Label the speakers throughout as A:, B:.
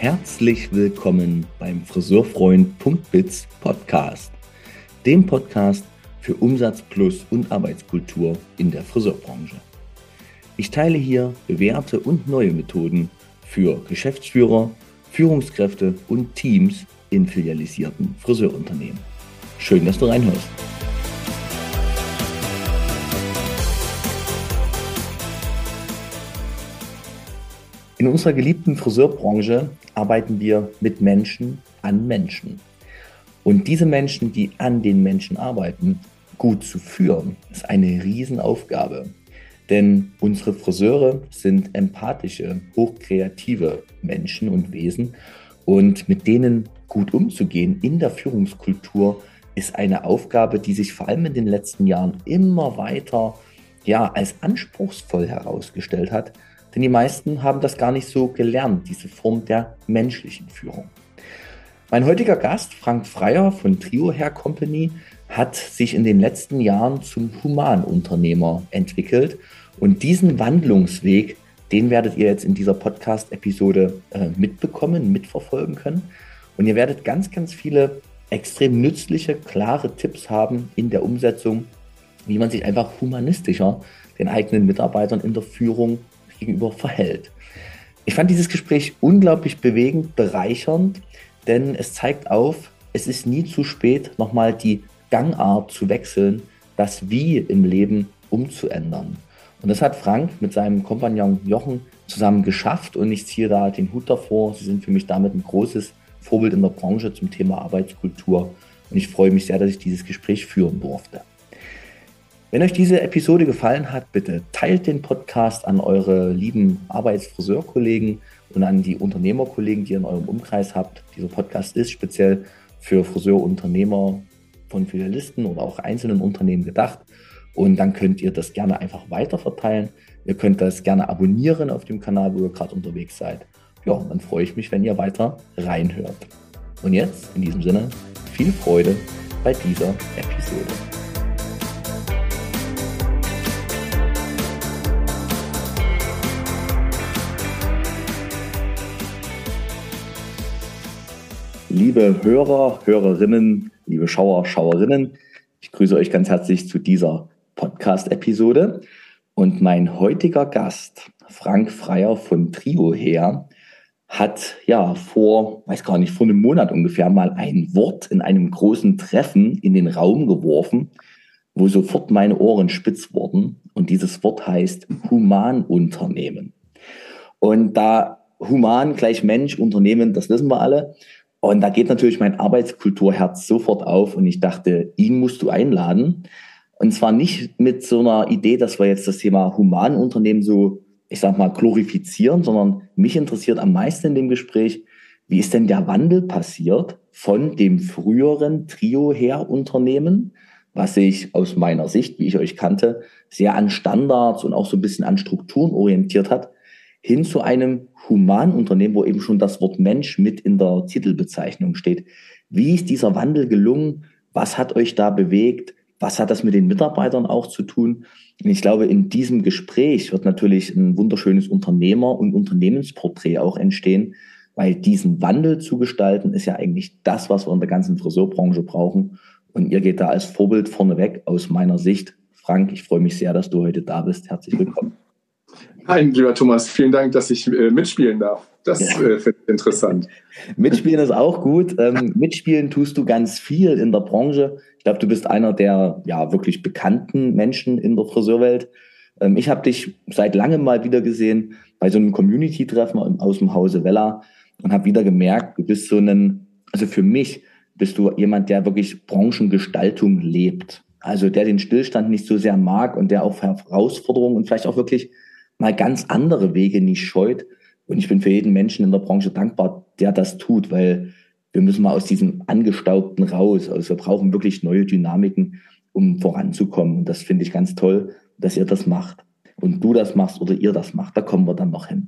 A: Herzlich willkommen beim Friseurfreund.biz Podcast, dem Podcast für Umsatz plus und Arbeitskultur in der Friseurbranche. Ich teile hier bewährte und neue Methoden für Geschäftsführer, Führungskräfte und Teams in filialisierten Friseurunternehmen. Schön, dass du reinhörst. In unserer geliebten Friseurbranche arbeiten wir mit Menschen an Menschen. Und diese Menschen, die an den Menschen arbeiten, gut zu führen, ist eine Riesenaufgabe. Denn unsere Friseure sind empathische, hochkreative Menschen und Wesen. Und mit denen gut umzugehen in der Führungskultur ist eine Aufgabe, die sich vor allem in den letzten Jahren immer weiter als anspruchsvoll herausgestellt hat. Denn die meisten haben das gar nicht so gelernt, diese Form der menschlichen Führung. Mein heutiger Gast, Frank Freier von Trio Hair Company, hat sich in den letzten Jahren zum Humanunternehmer entwickelt. Und diesen Wandlungsweg, den werdet ihr jetzt in dieser Podcast-Episode mitverfolgen können. Und ihr werdet ganz, ganz viele extrem nützliche, klare Tipps haben in der Umsetzung, wie man sich einfach humanistischer den eigenen Mitarbeitern in der Führung gegenüber verhält. Ich fand dieses Gespräch unglaublich bewegend, bereichernd, denn es zeigt auf, es ist nie zu spät, nochmal die Gangart zu wechseln, das Wie im Leben umzuändern. Und das hat Frank mit seinem Kompagnon Jochen zusammen geschafft und ich ziehe da den Hut davor. Sie sind für mich damit ein großes Vorbild in der Branche zum Thema Arbeitskultur und ich freue mich sehr, dass ich dieses Gespräch führen durfte. Wenn euch diese Episode gefallen hat, bitte teilt den Podcast an eure lieben Arbeitsfriseurkollegen und an die Unternehmerkollegen, die ihr in eurem Umkreis habt. Dieser Podcast ist speziell für Friseurunternehmer von Filialisten oder auch einzelnen Unternehmen gedacht. Und dann könnt ihr das gerne einfach weiterverteilen. Ihr könnt das gerne abonnieren auf dem Kanal, wo ihr gerade unterwegs seid. Ja, und dann freue ich mich, wenn ihr weiter reinhört. Und jetzt, in diesem Sinne, viel Freude bei dieser Episode. Liebe Hörer, Hörerinnen, liebe Schauer, Schauerinnen, ich grüße euch ganz herzlich zu dieser Podcast-Episode. Und mein heutiger Gast, Frank Freier von Trio Hair, hat vor einem Monat ungefähr mal ein Wort in einem großen Treffen in den Raum geworfen, wo sofort meine Ohren spitz wurden. Und dieses Wort heißt Humanunternehmen. Und da Human gleich Mensch, Unternehmen, das wissen wir alle. Und da geht natürlich mein Arbeitskulturherz sofort auf und ich dachte, ihn musst du einladen. Und zwar nicht mit so einer Idee, dass wir jetzt das Thema Humanunternehmen so, glorifizieren, sondern mich interessiert am meisten in dem Gespräch, wie ist denn der Wandel passiert von dem früheren Trio-Hair-Unternehmen, was sich aus meiner Sicht, wie ich euch kannte, sehr an Standards und auch so ein bisschen an Strukturen orientiert hat, hin zu einem Humanunternehmen, wo eben schon das Wort Mensch mit in der Titelbezeichnung steht. Wie ist dieser Wandel gelungen? Was hat euch da bewegt? Was hat das mit den Mitarbeitern auch zu tun? Und ich glaube, in diesem Gespräch wird natürlich ein wunderschönes Unternehmer- und Unternehmensporträt auch entstehen, weil diesen Wandel zu gestalten ist ja eigentlich das, was wir in der ganzen Friseurbranche brauchen. Und ihr geht da als Vorbild vorneweg aus meiner Sicht. Frank, ich freue mich sehr, dass du heute da bist. Herzlich willkommen.
B: Hi, lieber Thomas, vielen Dank, dass ich mitspielen darf. Das finde ich interessant.
A: Mitspielen ist auch gut. Mitspielen tust du ganz viel in der Branche. Ich glaube, du bist einer der wirklich bekannten Menschen in der Friseurwelt. Ich habe dich seit langem mal wieder gesehen bei so einem Community-Treffen aus dem Hause Wella und habe wieder gemerkt, du bist für mich bist du jemand, der wirklich Branchengestaltung lebt. Also der den Stillstand nicht so sehr mag und der auch Herausforderungen und vielleicht auch wirklich mal ganz andere Wege nicht scheut. Und ich bin für jeden Menschen in der Branche dankbar, der das tut, weil wir müssen mal aus diesem Angestaubten raus. Also wir brauchen wirklich neue Dynamiken, um voranzukommen. Und das finde ich ganz toll, dass ihr das macht. Und du das machst oder ihr das macht. Da kommen wir dann noch hin.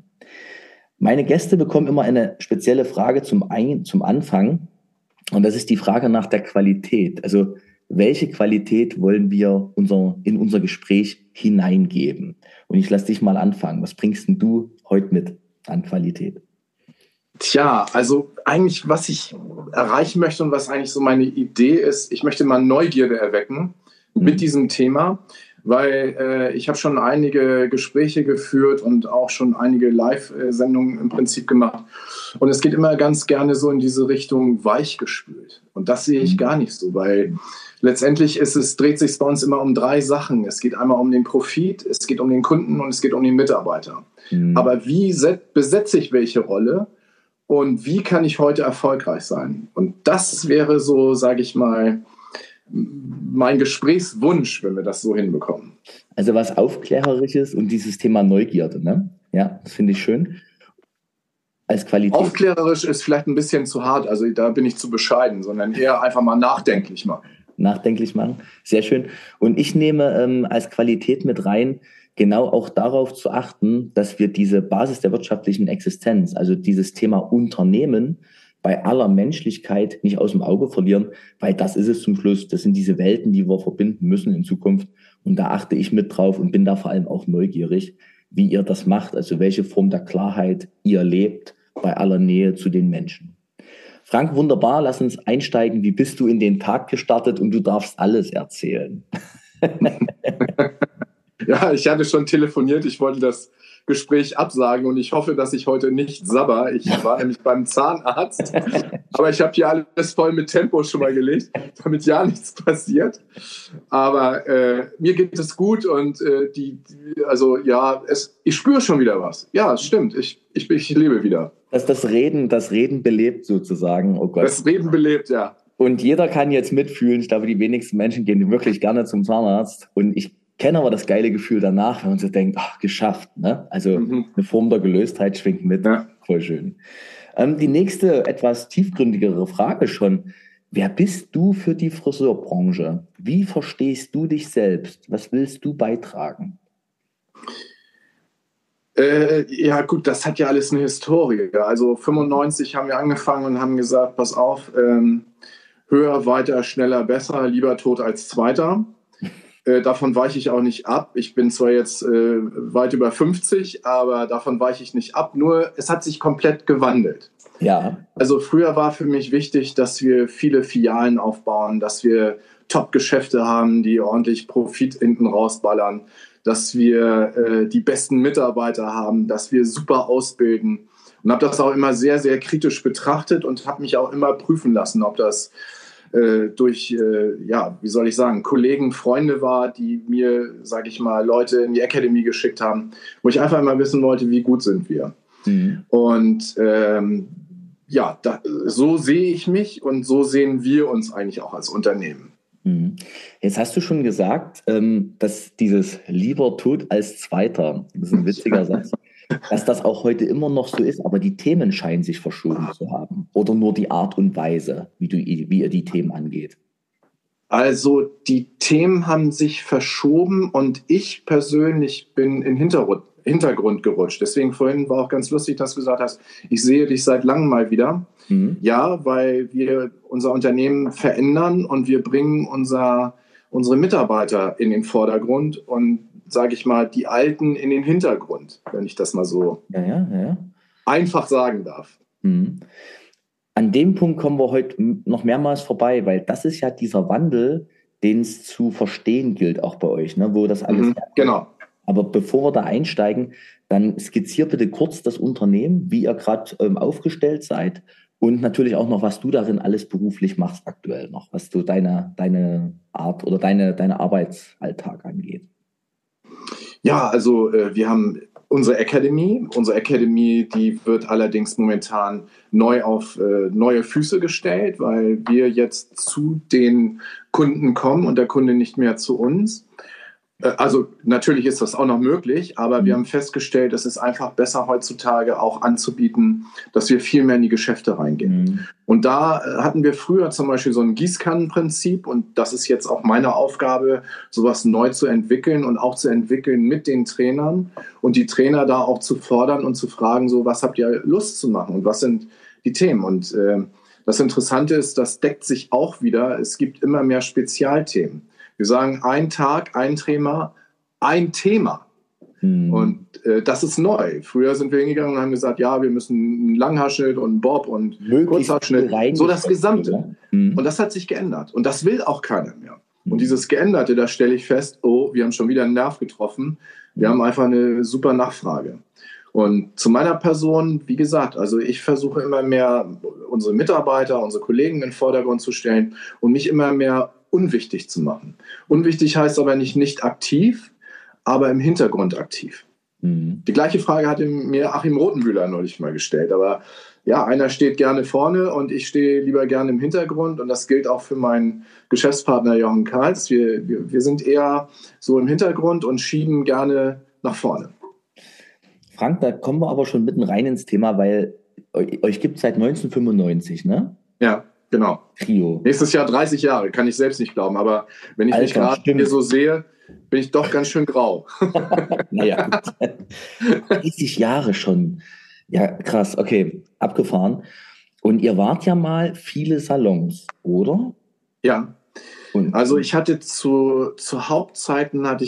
A: Meine Gäste bekommen immer eine spezielle Frage zum Anfang. Und das ist die Frage nach der Qualität. Also welche Qualität wollen wir in unser Gespräch hineingeben? Und ich lasse dich mal anfangen. Was bringst denn du heute mit an Qualität?
B: Tja, also eigentlich, was ich erreichen möchte und was eigentlich so meine Idee ist, ich möchte mal Neugierde erwecken mit diesem Thema, weil ich habe schon einige Gespräche geführt und auch schon einige Live-Sendungen im Prinzip gemacht. Und es geht immer ganz gerne so in diese Richtung weichgespült. Und das sehe ich gar nicht so, weil letztendlich dreht sich bei uns immer um 3 Sachen. Es geht einmal um den Profit, es geht um den Kunden und es geht um den Mitarbeiter. Aber wie besetze ich welche Rolle? Und wie kann ich heute erfolgreich sein? Und das wäre so, sage ich mal, mein Gesprächswunsch, wenn wir das so hinbekommen.
A: Also was Aufklärerisches und dieses Thema Neugierde, ne? Ja, das finde ich schön. Als Qualität.
B: Aufklärerisch ist vielleicht ein bisschen zu hart, also da bin ich zu bescheiden, sondern eher einfach mal nachdenklich machen.
A: Nachdenklich machen, sehr schön. Und ich nehme als Qualität mit rein, genau auch darauf zu achten, dass wir diese Basis der wirtschaftlichen Existenz, also dieses Thema Unternehmen, bei aller Menschlichkeit nicht aus dem Auge verlieren, weil das ist es zum Schluss. Das sind diese Welten, die wir verbinden müssen in Zukunft. Und da achte ich mit drauf und bin da vor allem auch neugierig, wie ihr das macht, also welche Form der Klarheit ihr lebt bei aller Nähe zu den Menschen. Frank, wunderbar, lass uns einsteigen. Wie bist du in den Tag gestartet? Und du darfst alles erzählen.
B: Ja, ich hatte schon telefoniert, ich wollte das Gespräch absagen und ich hoffe, dass ich heute nicht sabber. Ich war nämlich beim Zahnarzt, aber ich habe hier alles voll mit Tempo schon mal gelegt, damit ja nichts passiert. Aber mir geht es gut und ich spüre schon wieder was. Ja, es stimmt, ich lebe wieder.
A: Das Reden belebt sozusagen. Oh Gott.
B: Das Reden belebt, ja.
A: Und jeder kann jetzt mitfühlen. Ich glaube, die wenigsten Menschen gehen wirklich gerne zum Zahnarzt. Und ich kenne aber das geile Gefühl danach, wenn man so denkt, ach, geschafft. Ne? Also eine Form der Gelöstheit schwingt mit. Ja. Voll schön. Die nächste, etwas tiefgründigere Frage schon. Wer bist du für die Friseurbranche? Wie verstehst du dich selbst? Was willst du beitragen?
B: Ja gut, das hat ja alles eine Historie. Also 95 haben wir angefangen und haben gesagt, pass auf, höher, weiter, schneller, besser, lieber tot als Zweiter. Davon weiche ich auch nicht ab. Ich bin zwar jetzt weit über 50, aber davon weiche ich nicht ab. Nur es hat sich komplett gewandelt.
A: Ja.
B: Also früher war für mich wichtig, dass wir viele Filialen aufbauen, dass wir Top-Geschäfte haben, die ordentlich Profit hinten rausballern, dass wir die besten Mitarbeiter haben, dass wir super ausbilden. Und habe das auch immer sehr, sehr kritisch betrachtet und habe mich auch immer prüfen lassen, ob das durch Kollegen, Freunde war, die mir, sage ich mal, Leute in die Academy geschickt haben, wo ich einfach immer wissen wollte, wie gut sind wir. Und so sehe ich mich und so sehen wir uns eigentlich auch als Unternehmen.
A: Jetzt hast du schon gesagt, dass dieses lieber tot als Zweiter, das ist ein witziger Satz, dass das auch heute immer noch so ist, aber die Themen scheinen sich verschoben zu haben. Oder nur die Art und Weise, wie ihr die Themen angeht.
B: Also die Themen haben sich verschoben und ich persönlich bin in Hintergrund gerutscht. Deswegen vorhin war auch ganz lustig, dass du gesagt hast, ich sehe dich seit langem mal wieder. Ja, weil wir unser Unternehmen verändern und wir bringen unsere Mitarbeiter in den Vordergrund und, sage ich mal, die Alten in den Hintergrund, wenn ich das mal so einfach sagen darf.
A: An dem Punkt kommen wir heute noch mehrmals vorbei, weil das ist ja dieser Wandel, den es zu verstehen gilt, auch bei euch, ne, wo das alles
B: genau.
A: Aber bevor wir da einsteigen, dann skizziert bitte kurz das Unternehmen, wie ihr gerade aufgestellt seid und natürlich auch noch, was du darin alles beruflich machst aktuell noch, was so deine Art oder deine Arbeitsalltag angeht.
B: Ja, also wir haben unsere Academy. Unsere Academy, die wird allerdings momentan neu auf neue Füße gestellt, weil wir jetzt zu den Kunden kommen und der Kunde nicht mehr zu uns. Also natürlich ist das auch noch möglich, aber wir haben festgestellt, es ist einfach besser heutzutage auch anzubieten, dass wir viel mehr in die Geschäfte reingehen. Und da hatten wir früher zum Beispiel so ein Gießkannenprinzip und das ist jetzt auch meine Aufgabe, sowas neu zu entwickeln und auch zu entwickeln mit den Trainern und die Trainer da auch zu fordern und zu fragen, so was habt ihr Lust zu machen und was sind die Themen? Und das Interessante ist, das deckt sich auch wieder, es gibt immer mehr Spezialthemen. Wir sagen, ein Tag, ein Thema, ein Thema. Und das ist neu. Früher sind wir hingegangen und haben gesagt, ja, wir müssen einen Langhaarschnitt und einen Bob und Kurzhaarschnitt, so das Gesamte. Und das hat sich geändert. Und das will auch keiner mehr. Und dieses Geänderte, da stelle ich fest, oh, wir haben schon wieder einen Nerv getroffen. Wir haben einfach eine super Nachfrage. Und zu meiner Person, wie gesagt, also ich versuche immer mehr, unsere Mitarbeiter, unsere Kollegen in den Vordergrund zu stellen und mich immer mehr unwichtig zu machen. Unwichtig heißt aber nicht aktiv, aber im Hintergrund aktiv. Die gleiche Frage hatte mir Achim Rotenbühler neulich mal gestellt. Aber ja, einer steht gerne vorne und ich stehe lieber gerne im Hintergrund. Und das gilt auch für meinen Geschäftspartner Jochen Karls. Wir sind eher so im Hintergrund und schieben gerne nach vorne.
A: Frank, da kommen wir aber schon mitten rein ins Thema, weil euch gibt es seit 1995, ne?
B: Ja, genau.
A: Trio.
B: Nächstes Jahr 30 Jahre, kann ich selbst nicht glauben. Aber wenn ich mich gerade hier so sehe, bin ich doch ganz schön grau.
A: Naja, 30 Jahre schon. Ja, krass, okay, abgefahren. Und ihr wart ja mal viele Salons, oder?
B: Ja. Also ich hatte zu Hauptzeiten hatten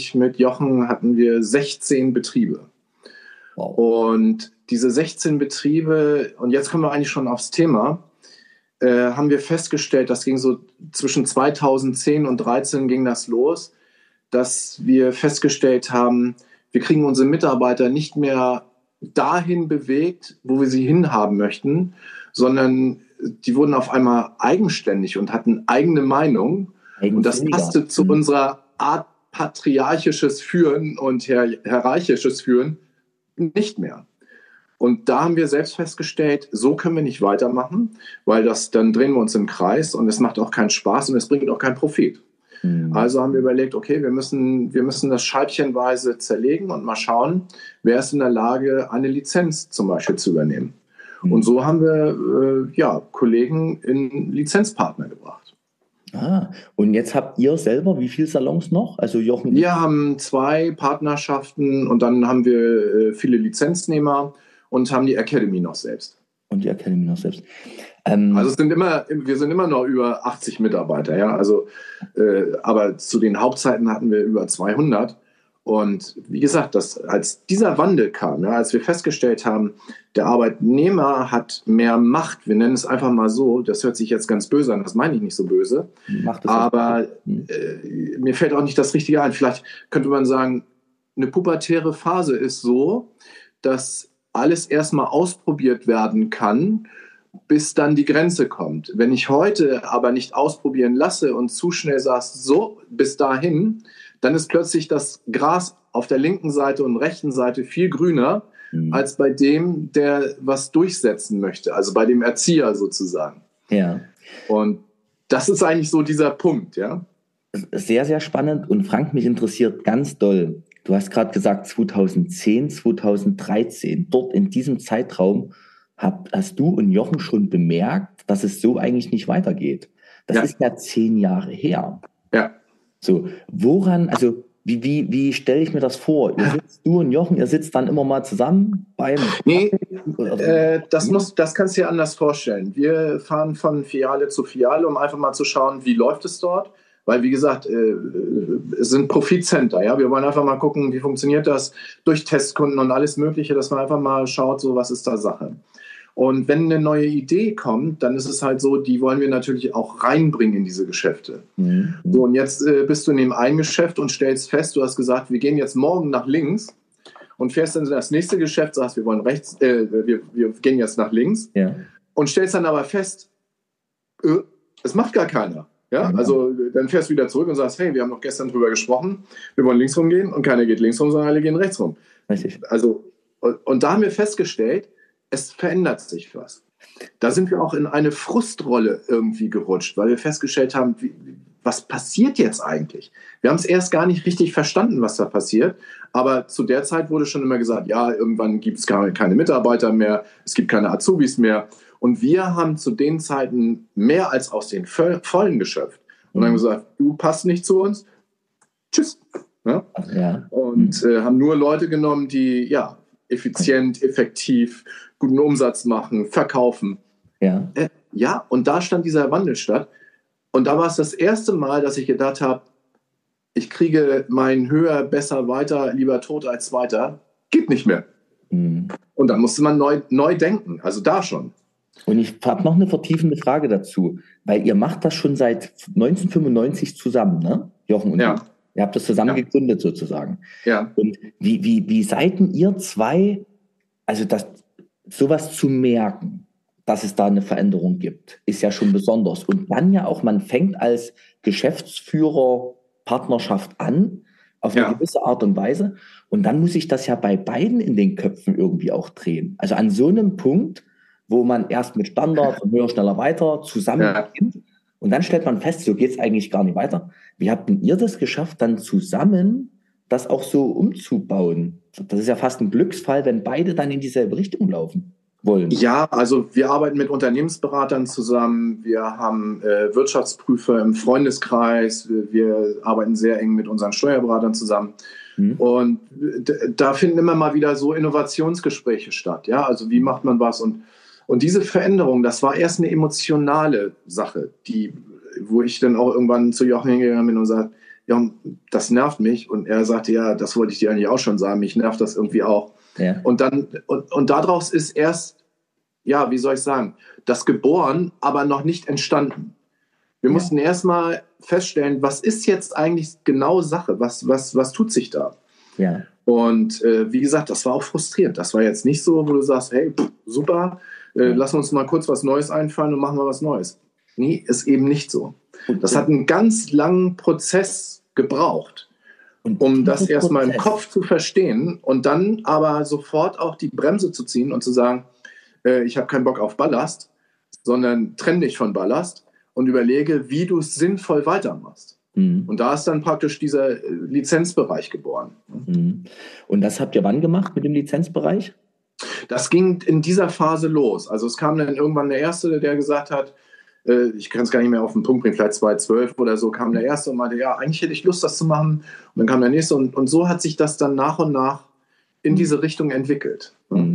B: wir 16 Betriebe. Wow. Und diese 16 Betriebe, und jetzt kommen wir eigentlich schon aufs Thema, haben wir festgestellt, das ging so zwischen 2010 und 2013 ging das los, dass wir festgestellt haben, wir kriegen unsere Mitarbeiter nicht mehr dahin bewegt, wo wir sie hinhaben möchten, sondern die wurden auf einmal eigenständig und hatten eigene Meinung. Und das passte zu unserer Art patriarchisches Führen und hierarchisches Führen nicht mehr. Und da haben wir selbst festgestellt, so können wir nicht weitermachen, weil dann drehen wir uns im Kreis und es macht auch keinen Spaß und es bringt auch keinen Profit. Also haben wir überlegt, okay, wir müssen das scheibchenweise zerlegen und mal schauen, wer ist in der Lage, eine Lizenz zum Beispiel zu übernehmen. Und so haben wir Kollegen in Lizenzpartner gebracht.
A: Und jetzt habt ihr selber wie viele Salons noch? Also Jochen?
B: Wir haben 2 Partnerschaften und dann haben wir viele Lizenznehmer und haben die Academy noch selbst.
A: Und die Academy noch selbst.
B: Also wir sind immer noch über 80 Mitarbeiter, ja. Also, aber zu den Hauptzeiten hatten wir über 200. Und wie gesagt, als dieser Wandel kam, ja, als wir festgestellt haben, der Arbeitnehmer hat mehr Macht, wir nennen es einfach mal so, das hört sich jetzt ganz böse an, das meine ich nicht so böse, aber mir fällt auch nicht das Richtige ein. Vielleicht könnte man sagen, eine pubertäre Phase ist so, dass alles erstmal ausprobiert werden kann, bis dann die Grenze kommt. Wenn ich heute aber nicht ausprobieren lasse und zu schnell sagst, so, bis dahin, dann ist plötzlich das Gras auf der linken Seite und rechten Seite viel grüner als bei dem, der was durchsetzen möchte, also bei dem Erzieher sozusagen.
A: Ja.
B: Und das ist eigentlich so dieser Punkt, ja.
A: Sehr, sehr spannend und Frank, mich interessiert ganz doll. Du hast gerade gesagt 2010, 2013, dort in diesem Zeitraum hast du und Jochen schon bemerkt, dass es so eigentlich nicht weitergeht. Das ist ja 10 Jahre her.
B: Ja.
A: So, also wie stelle ich mir das vor? Du und Jochen, ihr sitzt dann immer mal zusammen beim...
B: Nee, das kannst du dir anders vorstellen. Wir fahren von Filiale zu Filiale, um einfach mal zu schauen, wie läuft es dort. Weil, wie gesagt, es sind Profitcenter. Ja? Wir wollen einfach mal gucken, wie funktioniert das durch Testkunden und alles Mögliche, dass man einfach mal schaut, so was ist da Sache. Und wenn eine neue Idee kommt, dann ist es halt so, die wollen wir natürlich auch reinbringen in diese Geschäfte. So, und jetzt bist du in dem einen Geschäft und stellst fest, du hast gesagt, wir gehen jetzt morgen nach links und fährst dann in das nächste Geschäft, sagst, wir wollen rechts, wir gehen jetzt nach links und stellst dann aber fest, es macht gar keiner. Ja? Also dann fährst du wieder zurück und sagst, hey, wir haben doch gestern drüber gesprochen, wir wollen links rumgehen und keiner geht links rum, sondern alle gehen rechts rum.
A: Richtig.
B: Also, und da haben wir festgestellt, es verändert sich was. Da sind wir auch in eine Frustrolle irgendwie gerutscht, weil wir festgestellt haben, was passiert jetzt eigentlich? Wir haben es erst gar nicht richtig verstanden, was da passiert, aber zu der Zeit wurde schon immer gesagt, ja, irgendwann gibt es keine Mitarbeiter mehr, es gibt keine Azubis mehr. Und wir haben zu den Zeiten mehr als aus den Vollen geschöpft und haben gesagt, du passt nicht zu uns, tschüss. Ja? Und haben nur Leute genommen, die effizient, effektiv, guten Umsatz machen, verkaufen. Und da stand dieser Wandel statt. Und da war es das erste Mal, dass ich gedacht habe, ich kriege mein höher, besser, weiter, lieber tot als weiter, geht nicht mehr.
A: Mhm.
B: Und dann musste man neu denken, also da schon.
A: Und ich habe noch eine vertiefende Frage dazu, weil ihr macht das schon seit 1995 zusammen, ne? Jochen und
B: Ja.
A: du. Ihr habt das zusammen
B: Ja.
A: gegründet sozusagen.
B: Ja.
A: Und wie seid denn ihr zwei, also sowas zu merken, dass es da eine Veränderung gibt, ist ja schon besonders. Und dann ja auch, man fängt als Geschäftsführer Partnerschaft an, auf eine gewisse Art und Weise. Und dann muss sich das ja bei beiden in den Köpfen irgendwie auch drehen. Also an so einem Punkt, wo man erst mit Standards und höher, schneller, weiter zusammen beginnt. Und dann stellt man fest, so geht es eigentlich gar nicht weiter. Wie habt denn ihr das geschafft, dann zusammen das auch so umzubauen? Das ist ja fast ein Glücksfall, wenn beide dann in dieselbe Richtung laufen wollen.
B: Ja, also wir arbeiten mit Unternehmensberatern zusammen, wir haben Wirtschaftsprüfer im Freundeskreis, wir arbeiten sehr eng mit unseren Steuerberatern zusammen. Und da finden immer mal wieder so Innovationsgespräche statt. Ja, also wie macht man was? Und diese Veränderung, das war erst eine emotionale Sache, wo ich dann auch irgendwann zu Jochen hingegangen bin und sagte, Jochen, das nervt mich. Und er sagte, ja, das wollte ich dir eigentlich auch schon sagen, mich nervt das irgendwie auch. Ja. Und daraus ist erst, ja, wie soll ich sagen, das geboren, aber noch nicht entstanden. Wir mussten erst mal feststellen, was ist jetzt eigentlich genau Sache, was tut sich da?
A: Ja.
B: Und wie gesagt, das war auch frustrierend. Das war jetzt nicht so, wo du sagst, hey, super, lass uns mal kurz was Neues einfallen und machen wir was Neues. Nee, ist eben nicht so. Das hat einen ganz langen Prozess gebraucht, um das erstmal im Kopf zu verstehen und dann aber sofort auch die Bremse zu ziehen und zu sagen, ich habe keinen Bock auf Ballast, sondern trenn dich von Ballast und überlege, wie du es sinnvoll weitermachst. Und da ist dann praktisch dieser Lizenzbereich geboren.
A: Und das habt ihr wann gemacht mit dem Lizenzbereich?
B: Das ging in dieser Phase los. Also es kam dann irgendwann der Erste, der gesagt hat, ich kann es gar nicht mehr auf den Punkt bringen, vielleicht 2012 oder so, kam der Erste und meinte, ja, eigentlich hätte ich Lust, das zu machen. Und dann kam der Nächste und so hat sich das dann nach und nach in diese Richtung entwickelt.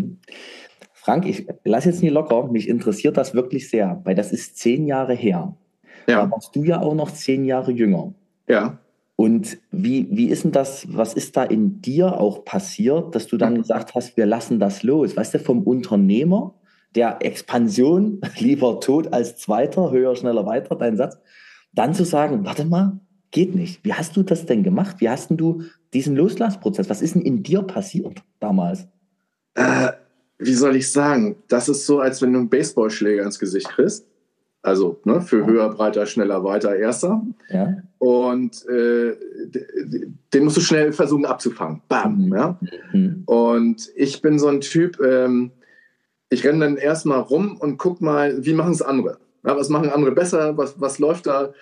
A: Frank, ich lasse jetzt nie locker, mich interessiert das wirklich sehr, weil das ist 10 Jahre her.
B: Ja.
A: Da warst du ja auch noch 10 Jahre jünger.
B: Ja.
A: Und wie ist denn das, was ist da in dir auch passiert, dass du dann gesagt hast, wir lassen das los? Weißt du, vom Unternehmer, der Expansion, lieber tot als Zweiter, höher, schneller, weiter, dein Satz, dann zu sagen, warte mal, geht nicht. Wie hast du das denn gemacht? Wie hast denn du diesen Loslassprozess, was ist denn in dir passiert damals?
B: Wie soll ich sagen? Das ist so, als wenn du einen Baseballschläger ins Gesicht kriegst. Also für höher, breiter, schneller, weiter, erster.
A: Ja.
B: Und den musst du schnell versuchen abzufangen. Bam. Ja? Und ich bin so ein Typ, ich renne dann erstmal rum und guck mal, wie machen es andere? Ja, was machen andere besser? Was läuft da?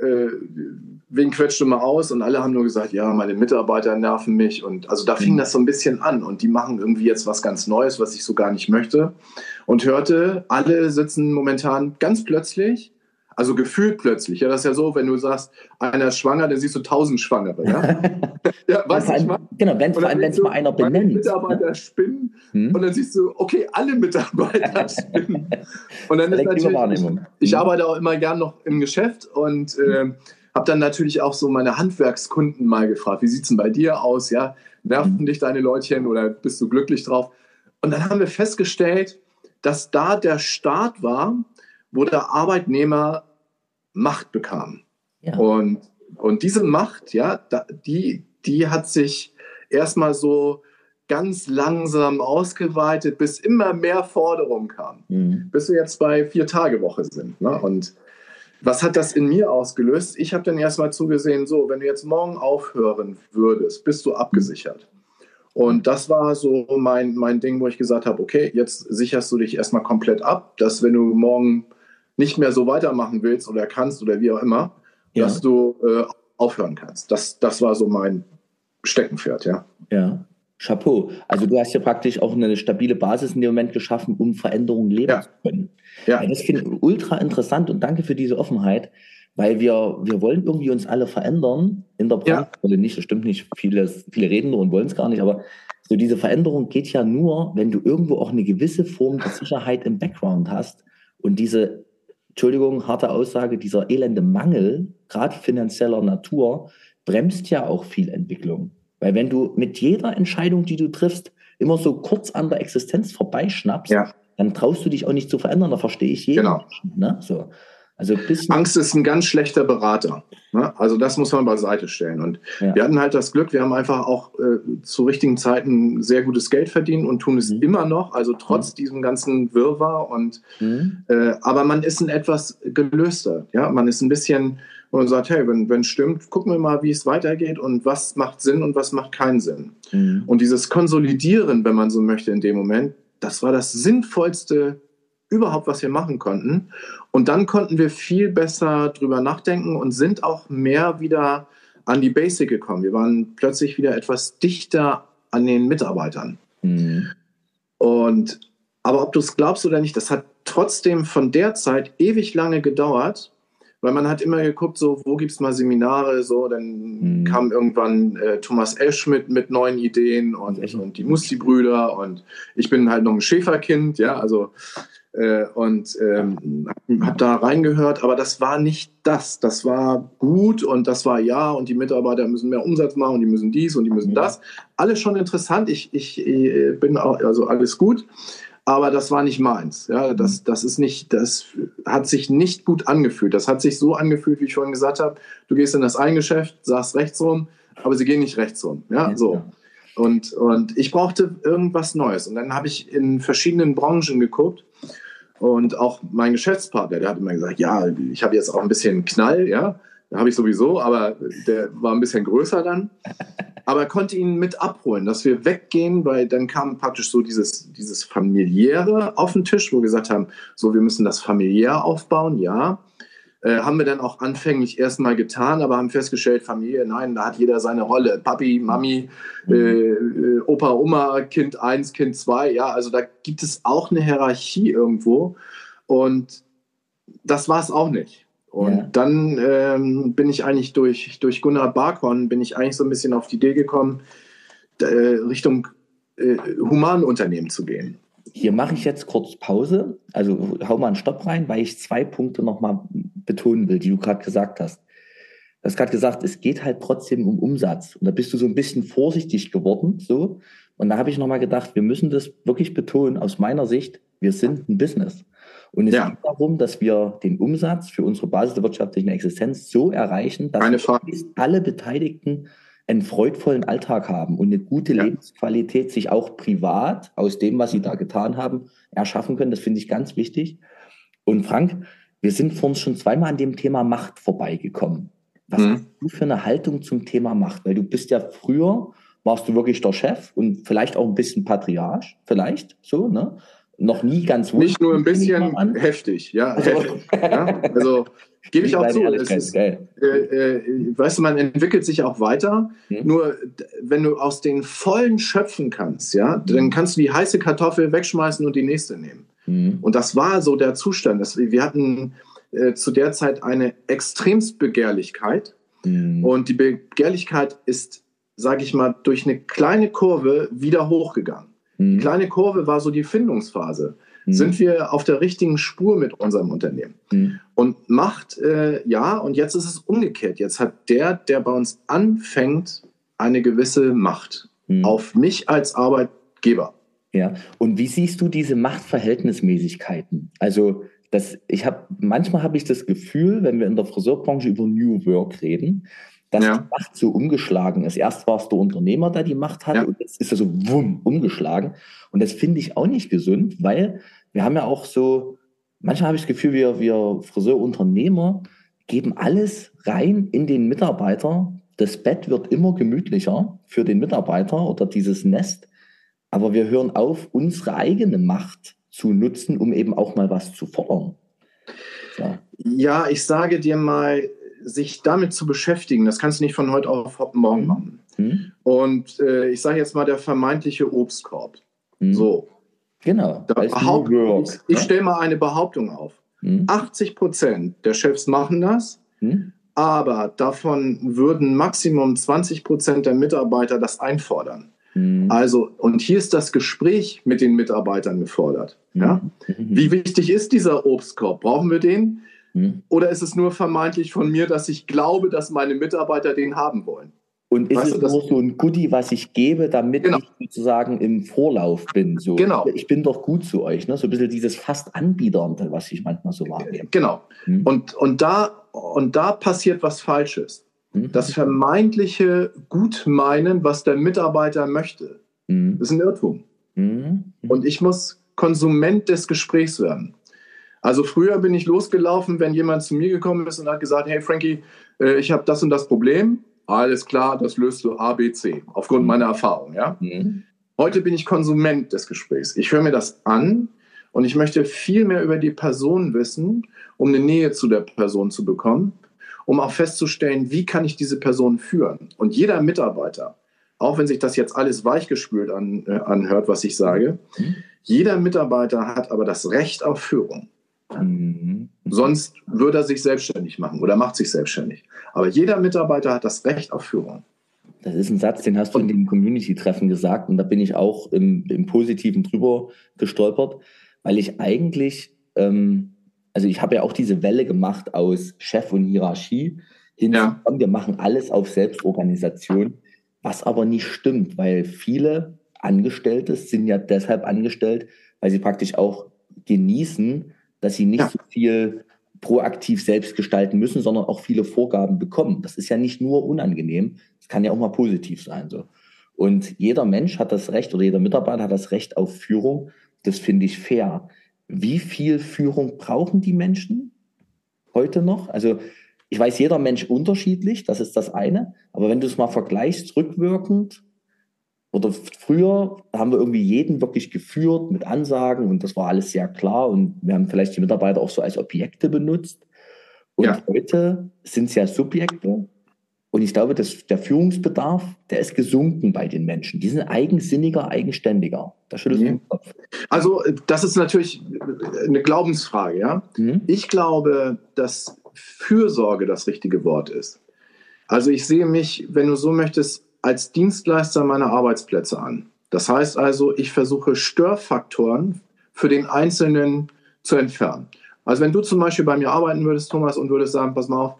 B: Wen quetscht du mal aus? Und alle haben nur gesagt, ja, meine Mitarbeiter nerven mich. Und also da fing das so ein bisschen an. Und die machen irgendwie jetzt was ganz Neues, was ich so gar nicht möchte. Und hörte, alle sitzen momentan ganz plötzlich, also gefühlt plötzlich. Ja, das ist ja so, wenn du sagst, einer ist schwanger, dann siehst du 1000 Schwangere. Ja, ja weißt du, ich meine?
A: Genau, vor allem, wenn es mal einer benennt.
B: Mitarbeiter spinnen und dann siehst du, okay, alle Mitarbeiter spinnen. Und dann ist natürlich, ich arbeite auch immer gern noch im Geschäft und habe dann natürlich auch so meine Handwerkskunden mal gefragt, wie sieht es denn bei dir aus? Ja, nerven dich deine Leutchen oder bist du glücklich drauf? Und dann haben wir festgestellt, dass da der Start war, wo der Arbeitnehmer Macht bekam. Ja. Und diese Macht, ja, die hat sich erstmal so ganz langsam ausgeweitet, bis immer mehr Forderungen kamen. Bis wir jetzt bei 4-Tage-Woche sind. Ne? Und was hat das in mir ausgelöst? Ich habe dann erstmal zugesehen, so, wenn du jetzt morgen aufhören würdest, bist du abgesichert. Und das war so mein Ding, wo ich gesagt habe, okay, jetzt sicherst du dich erstmal komplett ab, dass wenn du morgen nicht mehr so weitermachen willst oder kannst oder wie auch immer, dass du aufhören kannst. Das war so mein Steckenpferd, ja.
A: Ja, Chapeau. Also du hast ja praktisch auch eine stabile Basis in dem Moment geschaffen, um Veränderungen leben zu können. Ja. Das finde ich ultra interessant und danke für diese Offenheit, weil wir wollen irgendwie uns alle verändern in der Branche. Oder nicht, das stimmt nicht, viele reden nur und wollen es gar nicht, aber so diese Veränderung geht ja nur, wenn du irgendwo auch eine gewisse Form der Sicherheit im Background hast und diese, Entschuldigung, harte Aussage, dieser elende Mangel, gerade finanzieller Natur, bremst ja auch viel Entwicklung. Weil wenn du mit jeder Entscheidung, die du triffst, immer so kurz an der Existenz vorbeischnappst, dann traust du dich auch nicht zu verändern. Da verstehe ich jeden.
B: Genau.
A: Ne? So. Also
B: Angst ist ein ganz schlechter Berater. Ne? Also das muss man beiseite stellen. Und wir hatten halt das Glück, wir haben einfach auch zu richtigen Zeiten sehr gutes Geld verdient und tun es immer noch, also trotz diesem ganzen Wirrwarr. Und, aber man ist ein etwas gelöster. Ja? Man ist ein bisschen, wo man sagt, hey, wenn es stimmt, gucken wir mal, wie es weitergeht und was macht Sinn und was macht keinen Sinn. Und dieses Konsolidieren, wenn man so möchte in dem Moment, das war das Sinnvollste überhaupt, was wir machen konnten. Und dann konnten wir viel besser drüber nachdenken und sind auch mehr wieder an die Basic gekommen. Wir waren plötzlich wieder etwas dichter an den Mitarbeitern. Aber ob du es glaubst oder nicht, das hat trotzdem von der Zeit ewig lange gedauert, weil man hat immer geguckt, so, wo gibt es mal Seminare, so, dann kam irgendwann Thomas Esch mit neuen Ideen und die Musti-Brüder und ich bin halt noch ein Schäferkind, ja, also habe da reingehört, aber das war nicht das. Das war gut und das war und die Mitarbeiter müssen mehr Umsatz machen und die müssen dies und die müssen das. Alles schon interessant. Ich bin auch, also alles gut, aber das war nicht meins. Ja, das hat sich nicht gut angefühlt. Das hat sich so angefühlt, wie ich vorhin gesagt habe. Du gehst in das Geschäft, sagst rechts rum, aber sie gehen nicht rechts rum. Ja, so. Und ich brauchte irgendwas Neues. Und dann habe ich in verschiedenen Branchen geguckt. Und auch mein Geschäftspartner, der hat immer gesagt, ja, ich habe jetzt auch ein bisschen Knall, ja, habe ich sowieso, aber der war ein bisschen größer dann. Aber er konnte ihn mit abholen, dass wir weggehen, weil dann kam praktisch so dieses Familiäre auf den Tisch, wo wir gesagt haben, so, wir müssen das familiär aufbauen, ja. Haben wir dann auch anfänglich erstmal getan, aber haben festgestellt, Familie, nein, da hat jeder seine Rolle. Papi, Mami, Opa, Oma, Kind 1, Kind 2. Ja, also da gibt es auch eine Hierarchie irgendwo. Und das war es auch nicht. Und dann bin ich eigentlich durch Gunnar Barkhorn bin ich eigentlich so ein bisschen auf die Idee gekommen, Richtung Humanunternehmen zu gehen.
A: Hier mache ich jetzt kurz Pause, also hau mal einen Stopp rein, weil ich 2 Punkte nochmal betonen will, die du gerade gesagt hast. Du hast gerade gesagt, es geht halt trotzdem um Umsatz. Und da bist du so ein bisschen vorsichtig geworden. So. Und da habe ich nochmal gedacht, wir müssen das wirklich betonen, aus meiner Sicht, wir sind ein Business. Und es geht darum, dass wir den Umsatz für unsere Basis der wirtschaftlichen Existenz so erreichen, dass alle Beteiligten einen freudvollen Alltag haben und eine gute Lebensqualität sich auch privat aus dem, was sie da getan haben, erschaffen können. Das finde ich ganz wichtig. Und Frank, wir sind vor uns schon 2-mal an dem Thema Macht vorbeigekommen. Was hast du für eine Haltung zum Thema Macht? Weil du bist ja früher, warst du wirklich der Chef und vielleicht auch ein bisschen Patriarch, vielleicht so, ne? Noch nie ganz wohl.
B: Nicht nur ein bisschen heftig, heftig. Ja? Also gebe ich auch zu. Weißt du, man entwickelt sich auch weiter. Nur wenn du aus den Vollen schöpfen kannst, dann kannst du die heiße Kartoffel wegschmeißen und die nächste nehmen. Und das war so der Zustand. Wir hatten zu der Zeit eine Extremstbegehrlichkeit. Und die Begehrlichkeit ist, sage ich mal, durch eine kleine Kurve wieder hochgegangen. Die kleine Kurve war so die Findungsphase. Sind wir auf der richtigen Spur mit unserem Unternehmen? Und Macht, und jetzt ist es umgekehrt. Jetzt hat der bei uns anfängt, eine gewisse Macht auf mich als Arbeitgeber.
A: Ja, und wie siehst du diese Machtverhältnismäßigkeiten? Also manchmal habe ich das Gefühl, wenn wir in der Friseurbranche über New Work reden, dass die Macht so umgeschlagen ist. Erst war es der Unternehmer, der die Macht hatte, und jetzt ist er so umgeschlagen. Und das finde ich auch nicht gesund, weil wir haben ja auch so, manchmal habe ich das Gefühl, wir Friseurunternehmer geben alles rein in den Mitarbeiter. Das Bett wird immer gemütlicher für den Mitarbeiter oder dieses Nest. Aber wir hören auf, unsere eigene Macht zu nutzen, um eben auch mal was zu fordern.
B: Ja, ich sage dir mal, sich damit zu beschäftigen, das kannst du nicht von heute auf morgen machen. Und ich sage jetzt mal der vermeintliche Obstkorb. So.
A: Genau.
B: Ich stelle mal eine Behauptung auf. 80% der Chefs machen das, aber davon würden Maximum 20% der Mitarbeiter das einfordern. Also, und hier ist das Gespräch mit den Mitarbeitern gefordert. Ja? Wie wichtig ist dieser Obstkorb? Brauchen wir den? Oder ist es nur vermeintlich von mir, dass ich glaube, dass meine Mitarbeiter den haben wollen?
A: Und ist es nur so ein Goodie, was ich gebe, damit ich sozusagen im Vorlauf bin? So, ich bin doch gut zu euch, ne? So ein bisschen dieses fast Anbiedernde, was ich manchmal so wahrnehme.
B: Genau. Und da passiert was Falsches. Das vermeintliche Gutmeinen, was der Mitarbeiter möchte, ist ein Irrtum. Und ich muss Konsument des Gesprächs werden. Also früher bin ich losgelaufen, wenn jemand zu mir gekommen ist und hat gesagt, hey Frankie, ich habe das und das Problem. Alles klar, das löst du A, B, C, aufgrund meiner Erfahrung. Ja? Heute bin ich Konsument des Gesprächs. Ich höre mir das an und ich möchte viel mehr über die Person wissen, um eine Nähe zu der Person zu bekommen, um auch festzustellen, wie kann ich diese Person führen. Und jeder Mitarbeiter, auch wenn sich das jetzt alles weichgespült anhört, was ich sage, jeder Mitarbeiter hat aber das Recht auf Führung. Sonst würde er sich selbstständig machen oder macht sich selbstständig. Aber jeder Mitarbeiter hat das Recht auf Führung.
A: Das ist ein Satz, den hast du in dem Community-Treffen gesagt und da bin ich auch im Positiven drüber gestolpert, weil ich eigentlich, also ich habe ja auch diese Welle gemacht aus Chef und Hierarchie hin zu, wir machen alles auf Selbstorganisation, was aber nicht stimmt, weil viele Angestellte sind ja deshalb angestellt, weil sie praktisch auch genießen, dass sie nicht so viel proaktiv selbst gestalten müssen, sondern auch viele Vorgaben bekommen. Das ist ja nicht nur unangenehm, es kann ja auch mal positiv sein. So. Und jeder Mensch hat das Recht oder jeder Mitarbeiter hat das Recht auf Führung. Das finde ich fair. Wie viel Führung brauchen die Menschen heute noch? Also ich weiß, jeder Mensch unterschiedlich, das ist das eine. Aber wenn du es mal vergleichst, rückwirkend, oder früher haben wir irgendwie jeden wirklich geführt mit Ansagen und das war alles sehr klar und wir haben vielleicht die Mitarbeiter auch so als Objekte benutzt. Und heute sind es ja Subjekte und ich glaube, dass der Führungsbedarf, der ist gesunken bei den Menschen. Die sind eigensinniger, eigenständiger. Da schüttelst du den Kopf.
B: Also das ist natürlich eine Glaubensfrage, ja. Ich glaube, dass Fürsorge das richtige Wort ist. Also ich sehe mich, wenn du so möchtest, als Dienstleister meiner Arbeitsplätze an. Das heißt also, ich versuche Störfaktoren für den Einzelnen zu entfernen. Also wenn du zum Beispiel bei mir arbeiten würdest, Thomas, und würdest sagen, pass mal auf,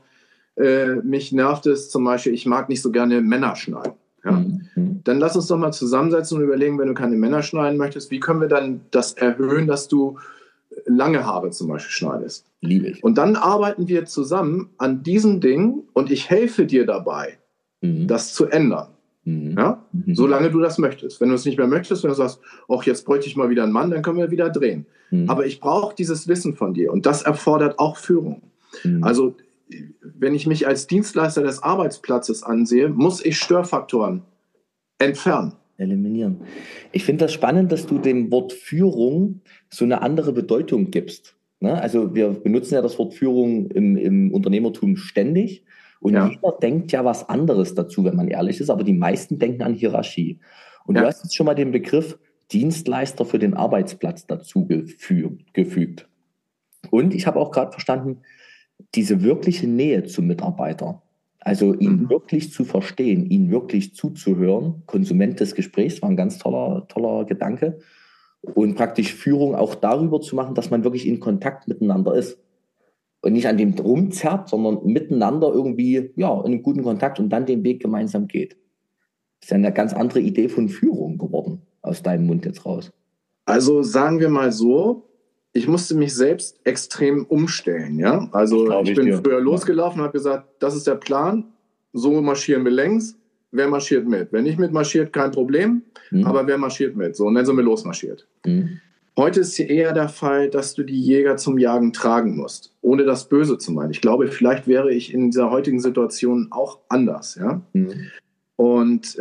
B: mich nervt es zum Beispiel, ich mag nicht so gerne Männer schneiden. Ja? Dann lass uns doch mal zusammensetzen und überlegen, wenn du keine Männer schneiden möchtest, wie können wir dann das erhöhen, dass du lange Haare zum Beispiel schneidest.
A: Liebe ich.
B: Und dann arbeiten wir zusammen an diesem Ding und ich helfe dir dabei, das zu ändern. Ja? Solange du das möchtest. Wenn du es nicht mehr möchtest, wenn du sagst, ach, jetzt bräuchte ich mal wieder einen Mann, dann können wir wieder drehen. Aber ich brauche dieses Wissen von dir und das erfordert auch Führung. Also wenn ich mich als Dienstleister des Arbeitsplatzes ansehe, muss ich Störfaktoren entfernen.
A: Eliminieren. Ich finde das spannend, dass du dem Wort Führung so eine andere Bedeutung gibst. Ne? Also wir benutzen ja das Wort Führung im Unternehmertum ständig. Und jeder denkt ja was anderes dazu, wenn man ehrlich ist, aber die meisten denken an Hierarchie. Und du hast jetzt schon mal den Begriff Dienstleister für den Arbeitsplatz dazu gefügt. Und ich habe auch gerade verstanden, diese wirkliche Nähe zum Mitarbeiter, also ihn wirklich zu verstehen, ihn wirklich zuzuhören, Konsument des Gesprächs, war ein ganz toller Gedanke. Und praktisch Führung auch darüber zu machen, dass man wirklich in Kontakt miteinander ist. Und nicht an dem rumzerrt, sondern miteinander irgendwie in einem guten Kontakt und dann den Weg gemeinsam geht. Das ist ja eine ganz andere Idee von Führung geworden, aus deinem Mund jetzt raus.
B: Also sagen wir mal so, ich musste mich selbst extrem umstellen. Ja? Also ich bin früher losgelaufen und habe gesagt, das ist der Plan, so marschieren wir längs, wer marschiert mit? Wer nicht mitmarschiert, kein Problem, aber wer marschiert mit? So, und dann sind wir losmarschiert. Heute ist eher der Fall, dass du die Jäger zum Jagen tragen musst, ohne das Böse zu meinen. Ich glaube, vielleicht wäre ich in dieser heutigen Situation auch anders. Ja? Und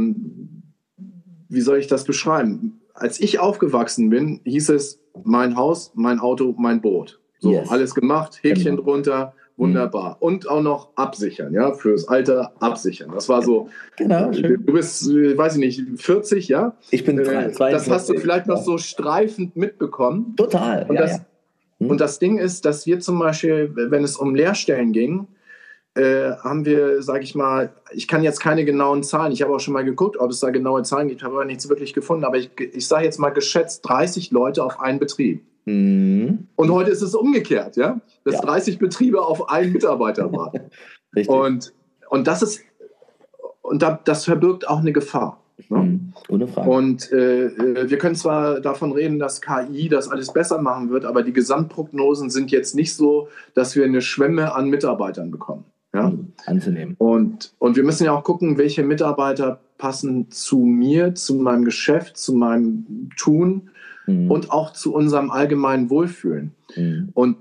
B: wie soll ich das beschreiben? Als ich aufgewachsen bin, hieß es, mein Haus, mein Auto, mein Boot. So, alles gemacht, Häkchen drunter, wunderbar. Und auch noch absichern, ja, fürs Alter absichern. Das war so, schön. Du bist, weiß ich nicht, 40, ja?
A: Ich bin 42.
B: Das hast du vielleicht noch so streifend mitbekommen.
A: Total,
B: Und das Ding ist, dass wir zum Beispiel, wenn es um Lehrstellen ging, haben wir, sage ich mal, ich kann jetzt keine genauen Zahlen, ich habe auch schon mal geguckt, ob es da genaue Zahlen gibt, habe aber nichts wirklich gefunden, aber ich sage jetzt mal geschätzt 30 Leute auf einen Betrieb.
A: Mhm.
B: Und heute ist es umgekehrt, ja, dass
A: Ja.
B: 30 Betriebe auf einen Mitarbeiter warten.
A: Richtig.
B: Und das verbirgt auch eine Gefahr. Ne?
A: Ohne Frage.
B: Und wir können zwar davon reden, dass KI das alles besser machen wird, aber die Gesamtprognosen sind jetzt nicht so, dass wir eine Schwemme an Mitarbeitern bekommen. Ja?
A: Anzunehmen.
B: Und wir müssen ja auch gucken, welche Mitarbeiter passen zu mir, zu meinem Geschäft, zu meinem Tun und auch zu unserem allgemeinen Wohlfühlen. Und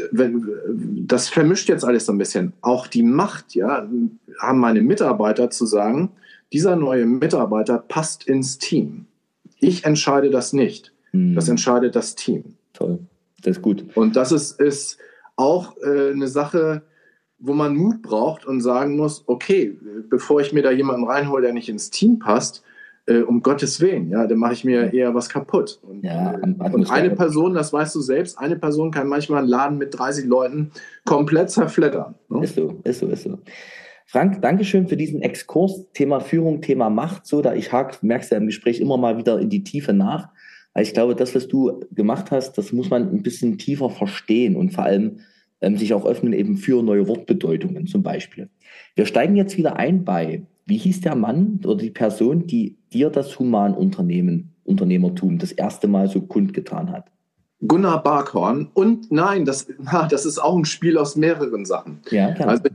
B: das vermischt jetzt alles so ein bisschen. Auch die Macht, ja, haben meine Mitarbeiter zu sagen, dieser neue Mitarbeiter passt ins Team. Ich entscheide das nicht. Das entscheidet das Team.
A: Toll, das ist gut.
B: Und das ist auch eine Sache, wo man Mut braucht und sagen muss, okay, bevor ich mir da jemanden reinhole, der nicht ins Team passt, um Gottes Willen, ja, dann mache ich mir eher was kaputt. Und eine Person, das weißt du selbst, eine Person kann manchmal einen Laden mit 30 Leuten komplett zerfleddern. Ne?
A: Ist so. Frank, Dankeschön für diesen Exkurs, Thema Führung, Thema Macht. So, ich merkst du ja im Gespräch immer mal wieder in die Tiefe nach. Weil ich glaube, das, was du gemacht hast, das muss man ein bisschen tiefer verstehen und vor allem sich auch öffnen eben für neue Wortbedeutungen zum Beispiel. Wir steigen jetzt wieder ein bei, wie hieß der Mann oder die Person, die dir das Unternehmertum das erste Mal so kundgetan hat?
B: Gunnar Barkhorn. Und nein, das ist auch ein Spiel aus mehreren Sachen.
A: Ja, klar.
B: Also